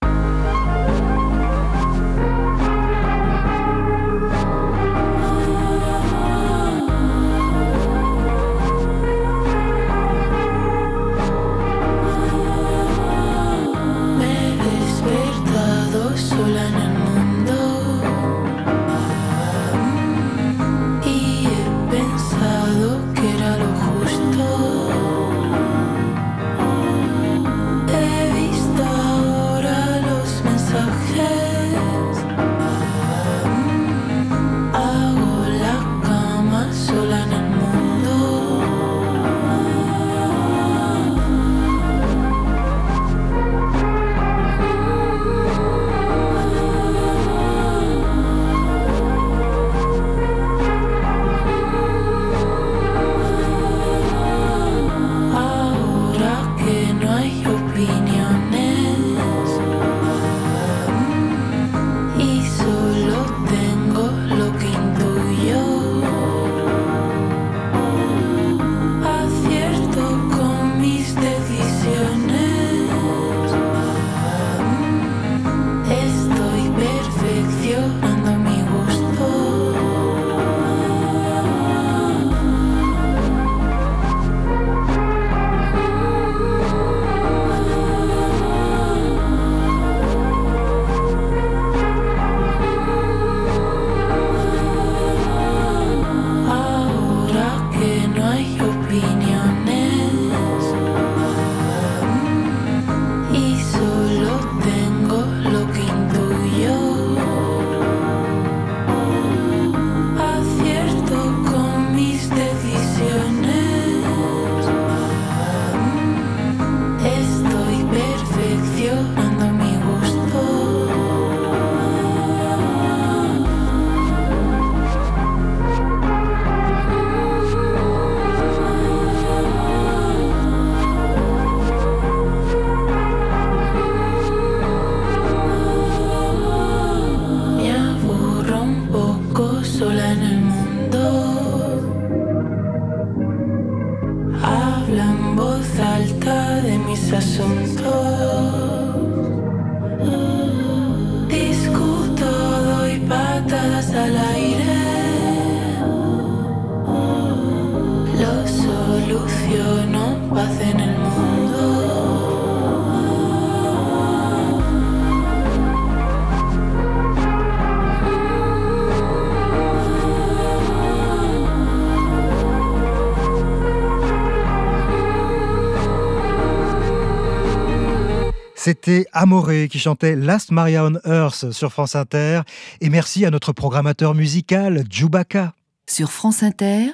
C'était Amoré qui chantait Last Maria on Earth sur France Inter. Et merci à notre programmateur musical, Djoubaka. Sur France Inter,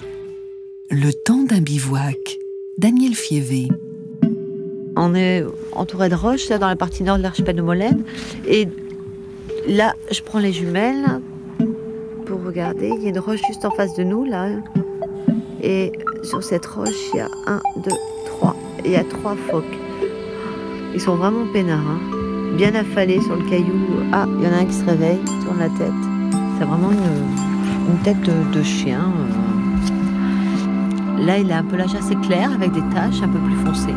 le temps d'un bivouac. Daniel Fievé. On est entouré de roches, là, dans la partie nord de l'archipel de Molène. Et là, je prends les jumelles pour regarder. Il y a une roche juste en face de nous, là. Et sur cette roche, il y a un, deux, trois. Il y a trois phoques. Ils sont vraiment peinards, hein. Bien affalés sur le caillou. Ah, il y en a un qui se réveille, qui tourne la tête. C'est vraiment une, une tête de, de chien. Là, il a un pelage assez clair avec des taches un peu plus foncées.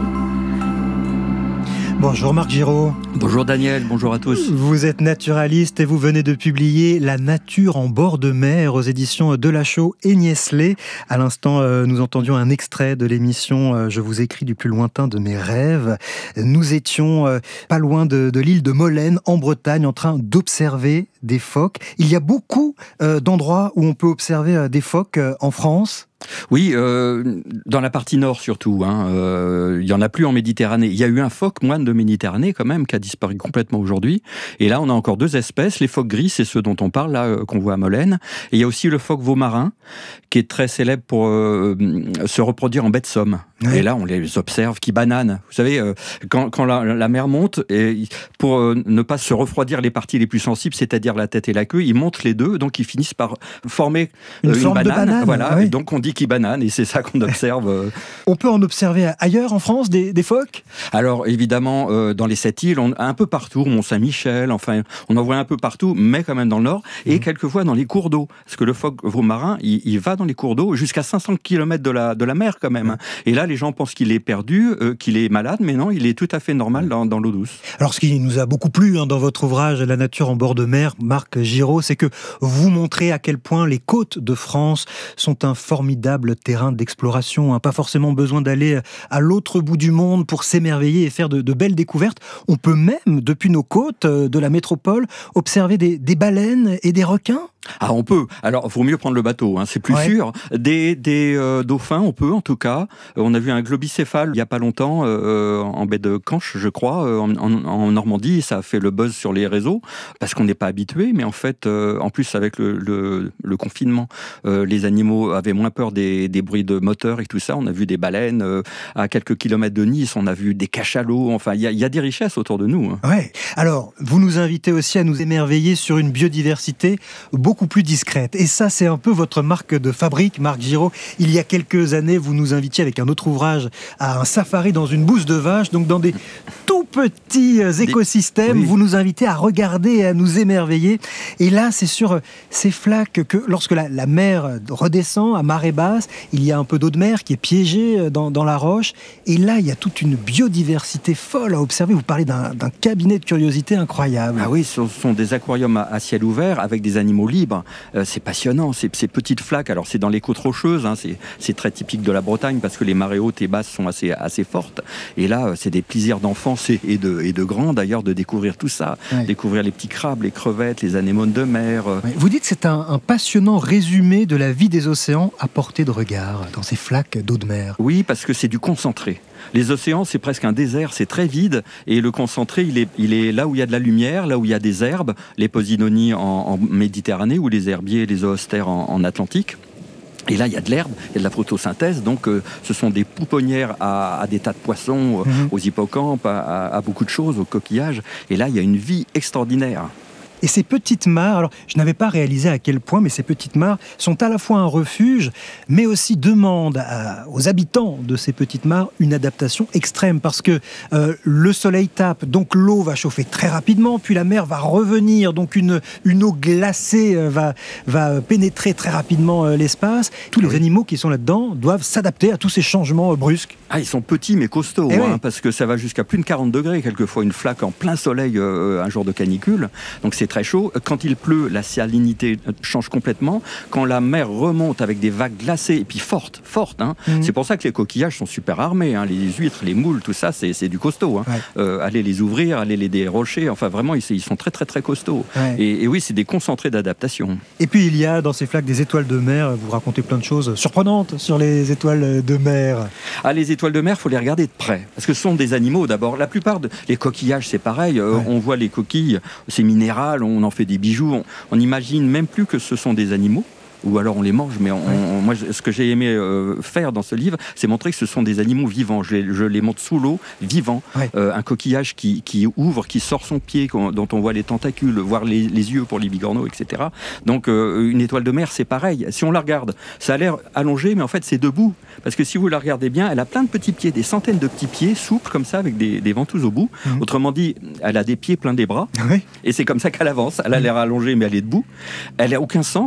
Bonjour Marc Giraud. Bonjour Daniel, bonjour à tous. Vous êtes naturaliste et vous venez de publier La nature en bord de mer aux éditions Delachaux et Niestlé. À l'instant, nous entendions un extrait de l'émission Je vous écris du plus lointain de mes rêves. Nous étions pas loin de, de l'île de Molène, en Bretagne, en train d'observer des phoques. Il y a beaucoup d'endroits où on peut observer des phoques en France. Oui, euh, dans la partie nord surtout. Hein, euh, il n'y en a plus en Méditerranée. Il y a eu un phoque moine de Méditerranée quand même qui a disparu complètement aujourd'hui. Et là, on a encore deux espèces. Les phoques gris, c'est ceux dont on parle là, euh, qu'on voit à Molène. Et il y a aussi le phoque veau marin qui est très célèbre pour euh, se reproduire en baie de Somme. Oui. Et là, on les observe qui bananent. Vous savez, euh, quand, quand la, la mer monte, et pour euh, ne pas se refroidir les parties les plus sensibles, c'est-à-dire la tête et la queue, ils montent les deux, donc ils finissent par former euh, une, une banane. banane. Voilà. Oui. Et donc on dit qu'ils bananent, et c'est ça qu'on observe. On peut en observer ailleurs en France des, des phoques ? Alors évidemment, euh, dans les sept îles, on, un peu partout, Mont-Saint-Michel, enfin, on en voit un peu partout, mais quand même dans le nord, et mmh. quelquefois dans les cours d'eau, parce que le phoque veau marin, il, il va dans les cours d'eau jusqu'à cinq cents kilomètres de la, de la mer quand même. Mmh. Et là, les gens pensent qu'il est perdu, euh, qu'il est malade, mais non, il est tout à fait normal dans, dans l'eau douce. Alors ce qui nous a beaucoup plu hein, dans votre ouvrage La nature en bord de mer, Marc Giraud, c'est que vous montrez à quel point les côtes de France sont un formidable terrain d'exploration. Hein. Pas forcément besoin d'aller à l'autre bout du monde pour s'émerveiller et faire de, de belles découvertes. On peut même, depuis nos côtes de la métropole, observer des, des baleines et des requins. Ah, on peut. Alors, il vaut mieux prendre le bateau, hein, c'est plus ouais. sûr. Des, des euh, dauphins, on peut en tout cas. Euh, on a vu un globicéphale il n'y a pas longtemps euh, en baie de Canche, je crois, euh, en, en, en Normandie. Ça a fait le buzz sur les réseaux parce qu'on n'est pas habitué. Mais en fait, euh, en plus avec le, le, le confinement, euh, les animaux avaient moins peur des, des bruits de moteurs et tout ça. On a vu des baleines euh, à quelques kilomètres de Nice. On a vu des cachalots. Enfin, il y, y a des richesses autour de nous. Hein. Ouais. Alors, vous nous invitez aussi à nous émerveiller sur une biodiversité beaucoup plus discrète. Et ça, c'est un peu votre marque de fabrique, Marc Giraud. Il y a quelques années, vous nous invitiez avec un autre ouvrage à un safari dans une bouse de vache, donc dans des tout petits écosystèmes. Oui. Vous nous invitez à regarder et à nous émerveiller. Et là, c'est sur ces flaques que lorsque la, la mer redescend à marée basse, il y a un peu d'eau de mer qui est piégée dans, dans la roche. Et là, il y a toute une biodiversité folle à observer. Vous parlez d'un, d'un cabinet de curiosité incroyable. Ah oui, ce sont des aquariums à, à ciel ouvert avec des animaux libres. Euh, c'est passionnant, ces, ces petites flaques. Alors, c'est dans les côtes rocheuses, hein, c'est, c'est très typique de la Bretagne parce que les marées hautes et basses sont assez, assez fortes. Et là, c'est des plaisirs d'enfance et de, et de grands, d'ailleurs, de découvrir tout ça. Ouais. Découvrir les petits crabes, les crevettes, les anémones de mer. Ouais. Vous dites que c'est un, un passionnant résumé de la vie des océans à portée de regard, dans ces flaques d'eau de mer. Oui, parce que c'est du concentré. Les océans, c'est presque un désert, c'est très vide, et le concentré, il est, il est là où il y a de la lumière, là où il y a des herbes, les posidonies en, en Méditerranée, ou les herbiers, les zoostères en, en Atlantique. Et là, il y a de l'herbe, il y a de la photosynthèse, donc euh, ce sont des pouponnières à, à des tas de poissons, euh, mmh. aux hippocampes, à, à, à beaucoup de choses, aux coquillages. Et là, il y a une vie extraordinaire. Et ces petites mares, alors je n'avais pas réalisé à quel point, mais ces petites mares sont à la fois un refuge, mais aussi demandent à, aux habitants de ces petites mares une adaptation extrême, parce que euh, le soleil tape, donc l'eau va chauffer très rapidement, puis la mer va revenir, donc une, une eau glacée euh, va, va pénétrer très rapidement euh, l'espace. Tous les oui. animaux qui sont là-dedans doivent s'adapter à tous ces changements euh, brusques. Ah, ils sont petits mais costauds, hein, ouais. parce que ça va jusqu'à plus de quarante degrés, quelquefois une flaque en plein soleil, euh, un jour de canicule, donc c'est très chaud. Quand il pleut, la salinité change complètement. Quand la mer remonte avec des vagues glacées, et puis fortes, fortes, hein, mmh. c'est pour ça que les coquillages sont super armés. Hein, les huîtres, les moules, tout ça, c'est, c'est du costaud. Hein. Ouais. Euh, allez les ouvrir, allez les dérocher. Enfin, vraiment, ils, ils sont très, très, très costauds. Ouais. Et, et oui, c'est des concentrés d'adaptation. Et puis, il y a dans ces flaques des étoiles de mer. Vous racontez plein de choses surprenantes sur les étoiles de mer. Ah, les étoiles de mer, il faut les regarder de près. Parce que ce sont des animaux, d'abord. La plupart des coquillages, c'est pareil. Ouais. On voit les coquilles, c'est minéral, on en fait des bijoux, on, on imagine même plus que ce sont des animaux. Ou alors on les mange, mais on, ouais. on, moi, ce que j'ai aimé euh, faire dans ce livre, c'est montrer que ce sont des animaux vivants. Je les, je les montre sous l'eau, vivants. Ouais. Euh, un coquillage qui, qui ouvre, qui sort son pied, dont on voit les tentacules, voir les, les yeux pour les bigorneaux, et cetera. Donc euh, une étoile de mer, c'est pareil. Si on la regarde, ça a l'air allongé, mais en fait c'est debout. Parce que si vous la regardez bien, elle a plein de petits pieds, des centaines de petits pieds souples comme ça, avec des, des ventouses au bout. Mmh. Autrement dit, elle a des pieds plein des bras. Ouais. Et c'est comme ça qu'elle avance. Elle a l'air allongée, mais elle est debout. Elle n'a aucun sens.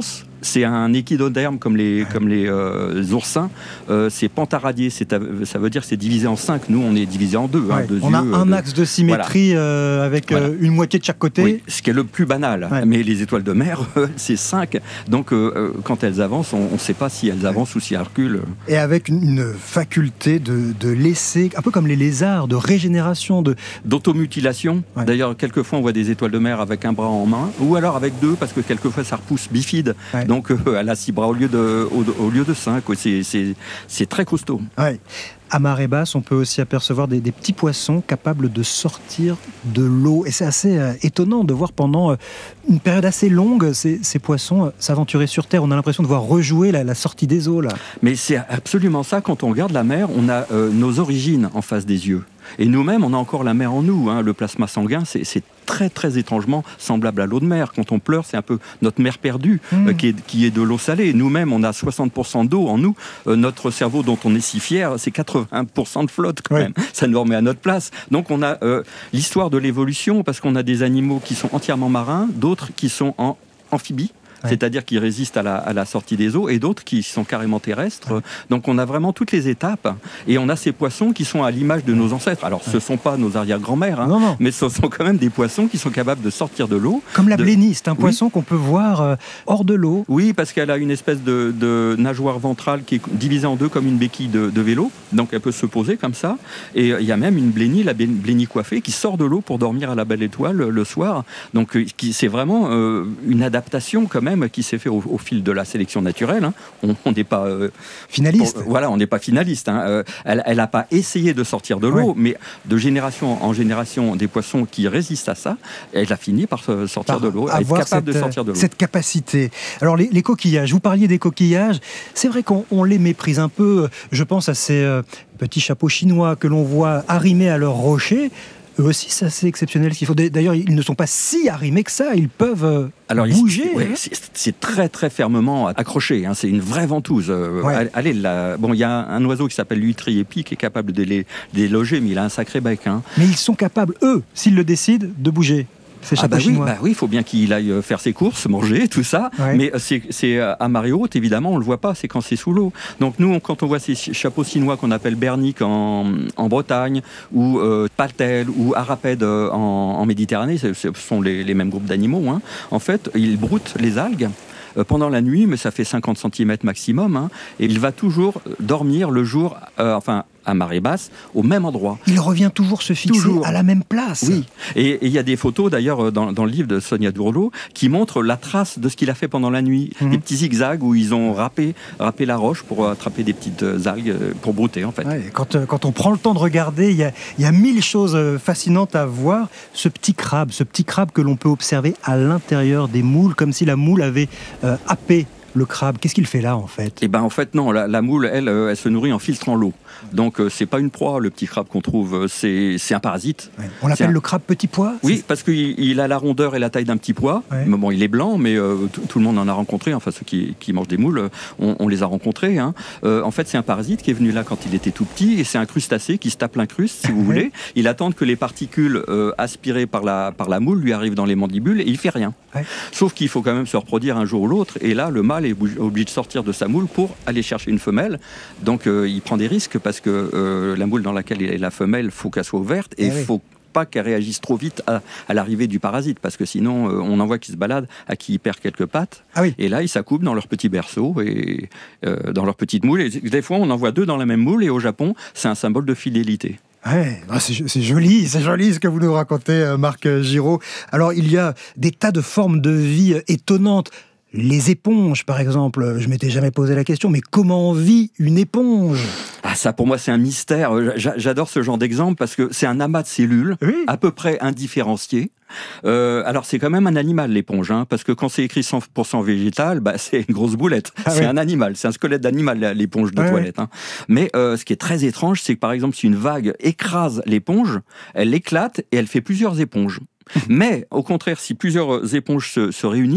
c'est un échidoderme comme les, comme les euh, oursins. Euh, c'est pentaradié, c'est, ça veut dire que c'est divisé en cinq. Nous, on est divisé en deux. Ouais. Hein, deux on yeux, a un deux... axe de symétrie voilà. euh, avec voilà. euh, une moitié de chaque côté. Oui, ce qui est le plus banal. Ouais. Mais les étoiles de mer, c'est cinq. Donc, euh, quand elles avancent, on ne sait pas si elles avancent ouais. ou si elles reculent. Et avec une, une faculté de, de laisser, un peu comme les lézards, de régénération. De... D'automutilation. Ouais. D'ailleurs, quelquefois, on voit des étoiles de mer avec un bras en main, ou alors avec deux, parce que quelquefois, ça repousse bifide. Ouais. Donc, euh, elle a six bras au lieu de, au, au lieu de cinq. C'est, c'est, c'est très costaud. Ouais. À marée basse, on peut aussi apercevoir des, des petits poissons capables de sortir de l'eau. Et c'est assez euh, étonnant de voir pendant euh, une période assez longue ces, ces poissons euh, s'aventurer sur Terre. On a l'impression de voir rejouer la, la sortie des eaux, là. Mais c'est absolument ça. Quand on regarde la mer, on a euh, nos origines en face des yeux. Et nous-mêmes, on a encore la mer en nous. Hein. Le plasma sanguin, c'est, c'est très, très étrangement semblable à l'eau de mer. Quand on pleure, c'est un peu notre mer perdue, mmh. euh, qui, est, qui est de l'eau salée. Nous-mêmes, on a soixante pour cent d'eau en nous. Euh, notre cerveau, dont on est si fier, c'est quatre-vingts pour cent de flotte, quand ouais. même. Ça nous remet à notre place. Donc, on a euh, l'histoire de l'évolution, parce qu'on a des animaux qui sont entièrement marins, d'autres qui sont en amphibies. Ouais. C'est-à-dire qui résistent à la, à la sortie des eaux, et d'autres qui sont carrément terrestres. Ouais. Donc on a vraiment toutes les étapes, et on a ces poissons qui sont à l'image de nos ancêtres. Alors ce ne sont pas nos arrière-grand-mères, hein, non, non. mais ce sont quand même des poissons qui sont capables de sortir de l'eau. Comme la de... blénie, c'est un oui. poisson qu'on peut voir euh, hors de l'eau. Oui, parce qu'elle a une espèce de, de nageoire ventrale qui est divisée en deux comme une béquille de, de vélo, donc elle peut se poser comme ça. Et il y a même une blénie, la blénie coiffée, qui sort de l'eau pour dormir à la belle étoile le soir. Donc qui, c'est vraiment euh, une adaptation quand même qui s'est fait au, au fil de la sélection naturelle. Hein. On n'est pas euh, finaliste. Pour, voilà, on n'est pas finaliste. Hein. Euh, elle n'a pas essayé de sortir de l'eau, ouais. mais de génération en génération, des poissons qui résistent à ça, elle a fini par sortir par de l'eau, être capable cette, de sortir de l'eau. Cette capacité. Alors les, les coquillages, vous parliez des coquillages. C'est vrai qu'on on les méprise un peu. Je pense à ces euh, petits chapeaux chinois que l'on voit arrimés à leurs rochers. Eux aussi, c'est assez exceptionnel. Faut... D'ailleurs, ils ne sont pas si arrimés que ça. Ils peuvent euh, Alors, bouger. Il, ouais, hein. c'est, c'est très, très fermement accroché. Hein. C'est une vraie ventouse. Ouais. Allez, là, bon, il y a un oiseau qui s'appelle l'huîtrier épi qui est capable de les, de les loger, mais il a un sacré bec. Hein. Mais ils sont capables, eux, s'ils le décident, de bouger. Ah bah oui, bah oui, il faut bien qu'il aille faire ses courses, manger, tout ça. Ouais. Mais c'est, c'est à marée haute, évidemment, on le voit pas, c'est quand c'est sous l'eau. Donc nous, quand on voit ces chapeaux chinois qu'on appelle berniques en, en Bretagne, ou euh, patelles, ou arapèdes en, en Méditerranée, ce sont les, les mêmes groupes d'animaux. Hein. En fait, ils broutent les algues pendant la nuit, mais ça fait cinquante centimètres maximum, hein, et il va toujours dormir le jour, euh, enfin à marée basse, au même endroit. Il revient toujours se fixer toujours. à la même place. Oui, et il y a des photos d'ailleurs dans, dans le livre de Sonia Dourleau qui montrent la trace de ce qu'il a fait pendant la nuit. Mmh. Des petits zigzags où ils ont râpé, râpé la roche pour attraper des petites algues pour brouter en fait. Ouais, quand, euh, quand on prend le temps de regarder, il y a, y a mille choses fascinantes à voir. Ce petit crabe, ce petit crabe que l'on peut observer à l'intérieur des moules, comme si la moule avait euh, happé le crabe. Qu'est-ce qu'il fait là en fait ? Eh ben en fait non, la, la moule elle, elle se nourrit en filtrant l'eau. Donc euh, c'est pas une proie le petit crabe qu'on trouve, c'est, c'est un parasite. Ouais. On l'appelle un... le crabe petit pois ? Oui, c'est... parce qu'il il a la rondeur et la taille d'un petit pois. Ouais. Bon, il est blanc, mais euh, t- tout le monde en a rencontré. Enfin ceux qui, qui mangent des moules, on, on les a rencontrés. Hein. Euh, en fait c'est un parasite qui est venu là quand il était tout petit et c'est un crustacé qui se tape l'incruste si vous voulez. Il attend que les particules euh, aspirées par la, par la moule lui arrivent dans les mandibules et il fait rien. Ouais. Sauf qu'il faut quand même se reproduire un jour ou l'autre et là le mâle est obligé de sortir de sa moule pour aller chercher une femelle. Donc euh, il prend des risques parce que euh, la moule dans laquelle est la femelle, il faut qu'elle soit ouverte et il ne faut pas qu'elle réagisse trop vite à, à l'arrivée du parasite parce que sinon euh, on en voit qui se baladent à qui il perd quelques pattes. Ah oui. Et là ils s'accoupent dans leur petit berceau et euh, dans leur petite moule. Et des fois on en voit deux dans la même moule et au Japon c'est un symbole de fidélité. Ouais, c'est, c'est joli, c'est joli ce que vous nous racontez, Marc Giraud. Alors il y a des tas de formes de vie étonnantes. Les éponges, par exemple, je m'étais jamais posé la question, mais comment vit une éponge ? Ah, ça, pour moi, c'est un mystère. J'adore ce genre d'exemple parce que c'est un amas de cellules, oui. à peu près indifférenciées. Euh, alors, c'est quand même un animal, l'éponge, hein, parce que quand c'est écrit cent pour cent végétal, bah, c'est une grosse boulette. Ah, c'est oui. un animal, c'est un squelette d'animal, l'éponge de ah, toilette. Oui. Hein. Mais euh, ce qui est très étrange, c'est que, par exemple, si une vague écrase l'éponge, elle éclate et elle fait plusieurs éponges. Mais, au contraire, si plusieurs éponges se, se réunissent,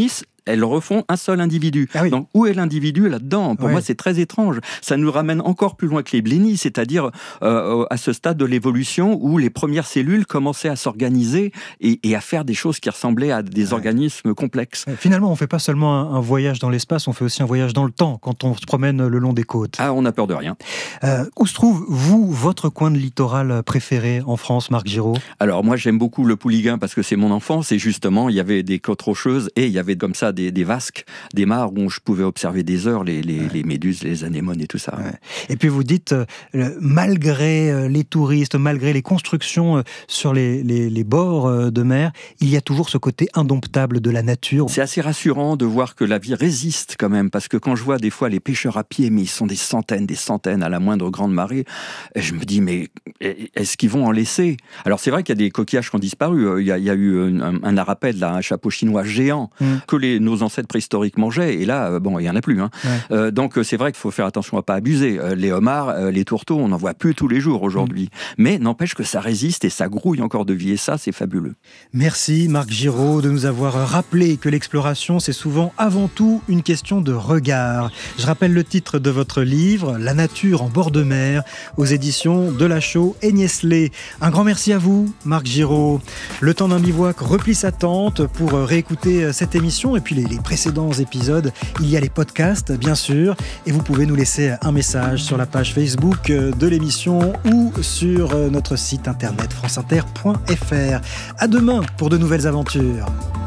elles refont un seul individu. Ah oui. Donc où est l'individu là-dedans? Pour ouais. moi, c'est très étrange. Ça nous ramène encore plus loin que les Blénies, c'est-à-dire euh, à ce stade de l'évolution où les premières cellules commençaient à s'organiser et, et à faire des choses qui ressemblaient à des ouais. organismes complexes. Finalement, on ne fait pas seulement un, un voyage dans l'espace, on fait aussi un voyage dans le temps quand on se promène le long des côtes. Ah, on a peur de rien. Euh, où se trouve, vous, votre coin de littoral préféré en France, Marc Giraud? Alors moi, j'aime beaucoup le Pouliguen parce que c'est mon enfance et justement, il y avait des côtes rocheuses et il y avait comme ça des, des vasques, des mares où je pouvais observer des heures les, les, ouais. les méduses, les anémones et tout ça. Ouais. Et puis vous dites, euh, malgré euh, les touristes, malgré les constructions euh, sur les, les, les bords euh, de mer, il y a toujours ce côté indomptable de la nature. C'est assez rassurant de voir que la vie résiste quand même, parce que quand je vois des fois les pêcheurs à pied, mais ils sont des centaines, des centaines à la moindre grande marée, je me dis, mais est-ce qu'ils vont en laisser? Alors c'est vrai qu'il y a des coquillages qui ont disparu. Il y a, il y a eu un, un arapède, là, un chapeau chinois géant mmh. que les, nos ancêtres préhistoriques mangeaient, et là, bon, il n'y en a plus. Hein. Ouais. Euh, donc c'est vrai qu'il faut faire attention à ne pas abuser. Euh, les homards, euh, les tourteaux, on n'en voit plus tous les jours aujourd'hui. Mmh. Mais n'empêche que ça résiste et ça grouille encore de vie, et ça, c'est fabuleux. Merci Marc Giraud de nous avoir rappelé que l'exploration, c'est souvent avant tout une question de regard. Je rappelle le titre de votre livre, La nature en bord de mer, aux éditions Delachaux et Niestlé. Un grand merci à vous, Marc Giraud. Le temps d'un bivouac replie sa tente pour réécouter cette émission et puis les, les précédents épisodes. Il y a les podcasts, bien sûr, et vous pouvez nous laisser un message sur la page Facebook de l'émission ou sur notre site internet franceinter point f r. À demain pour de nouvelles aventures.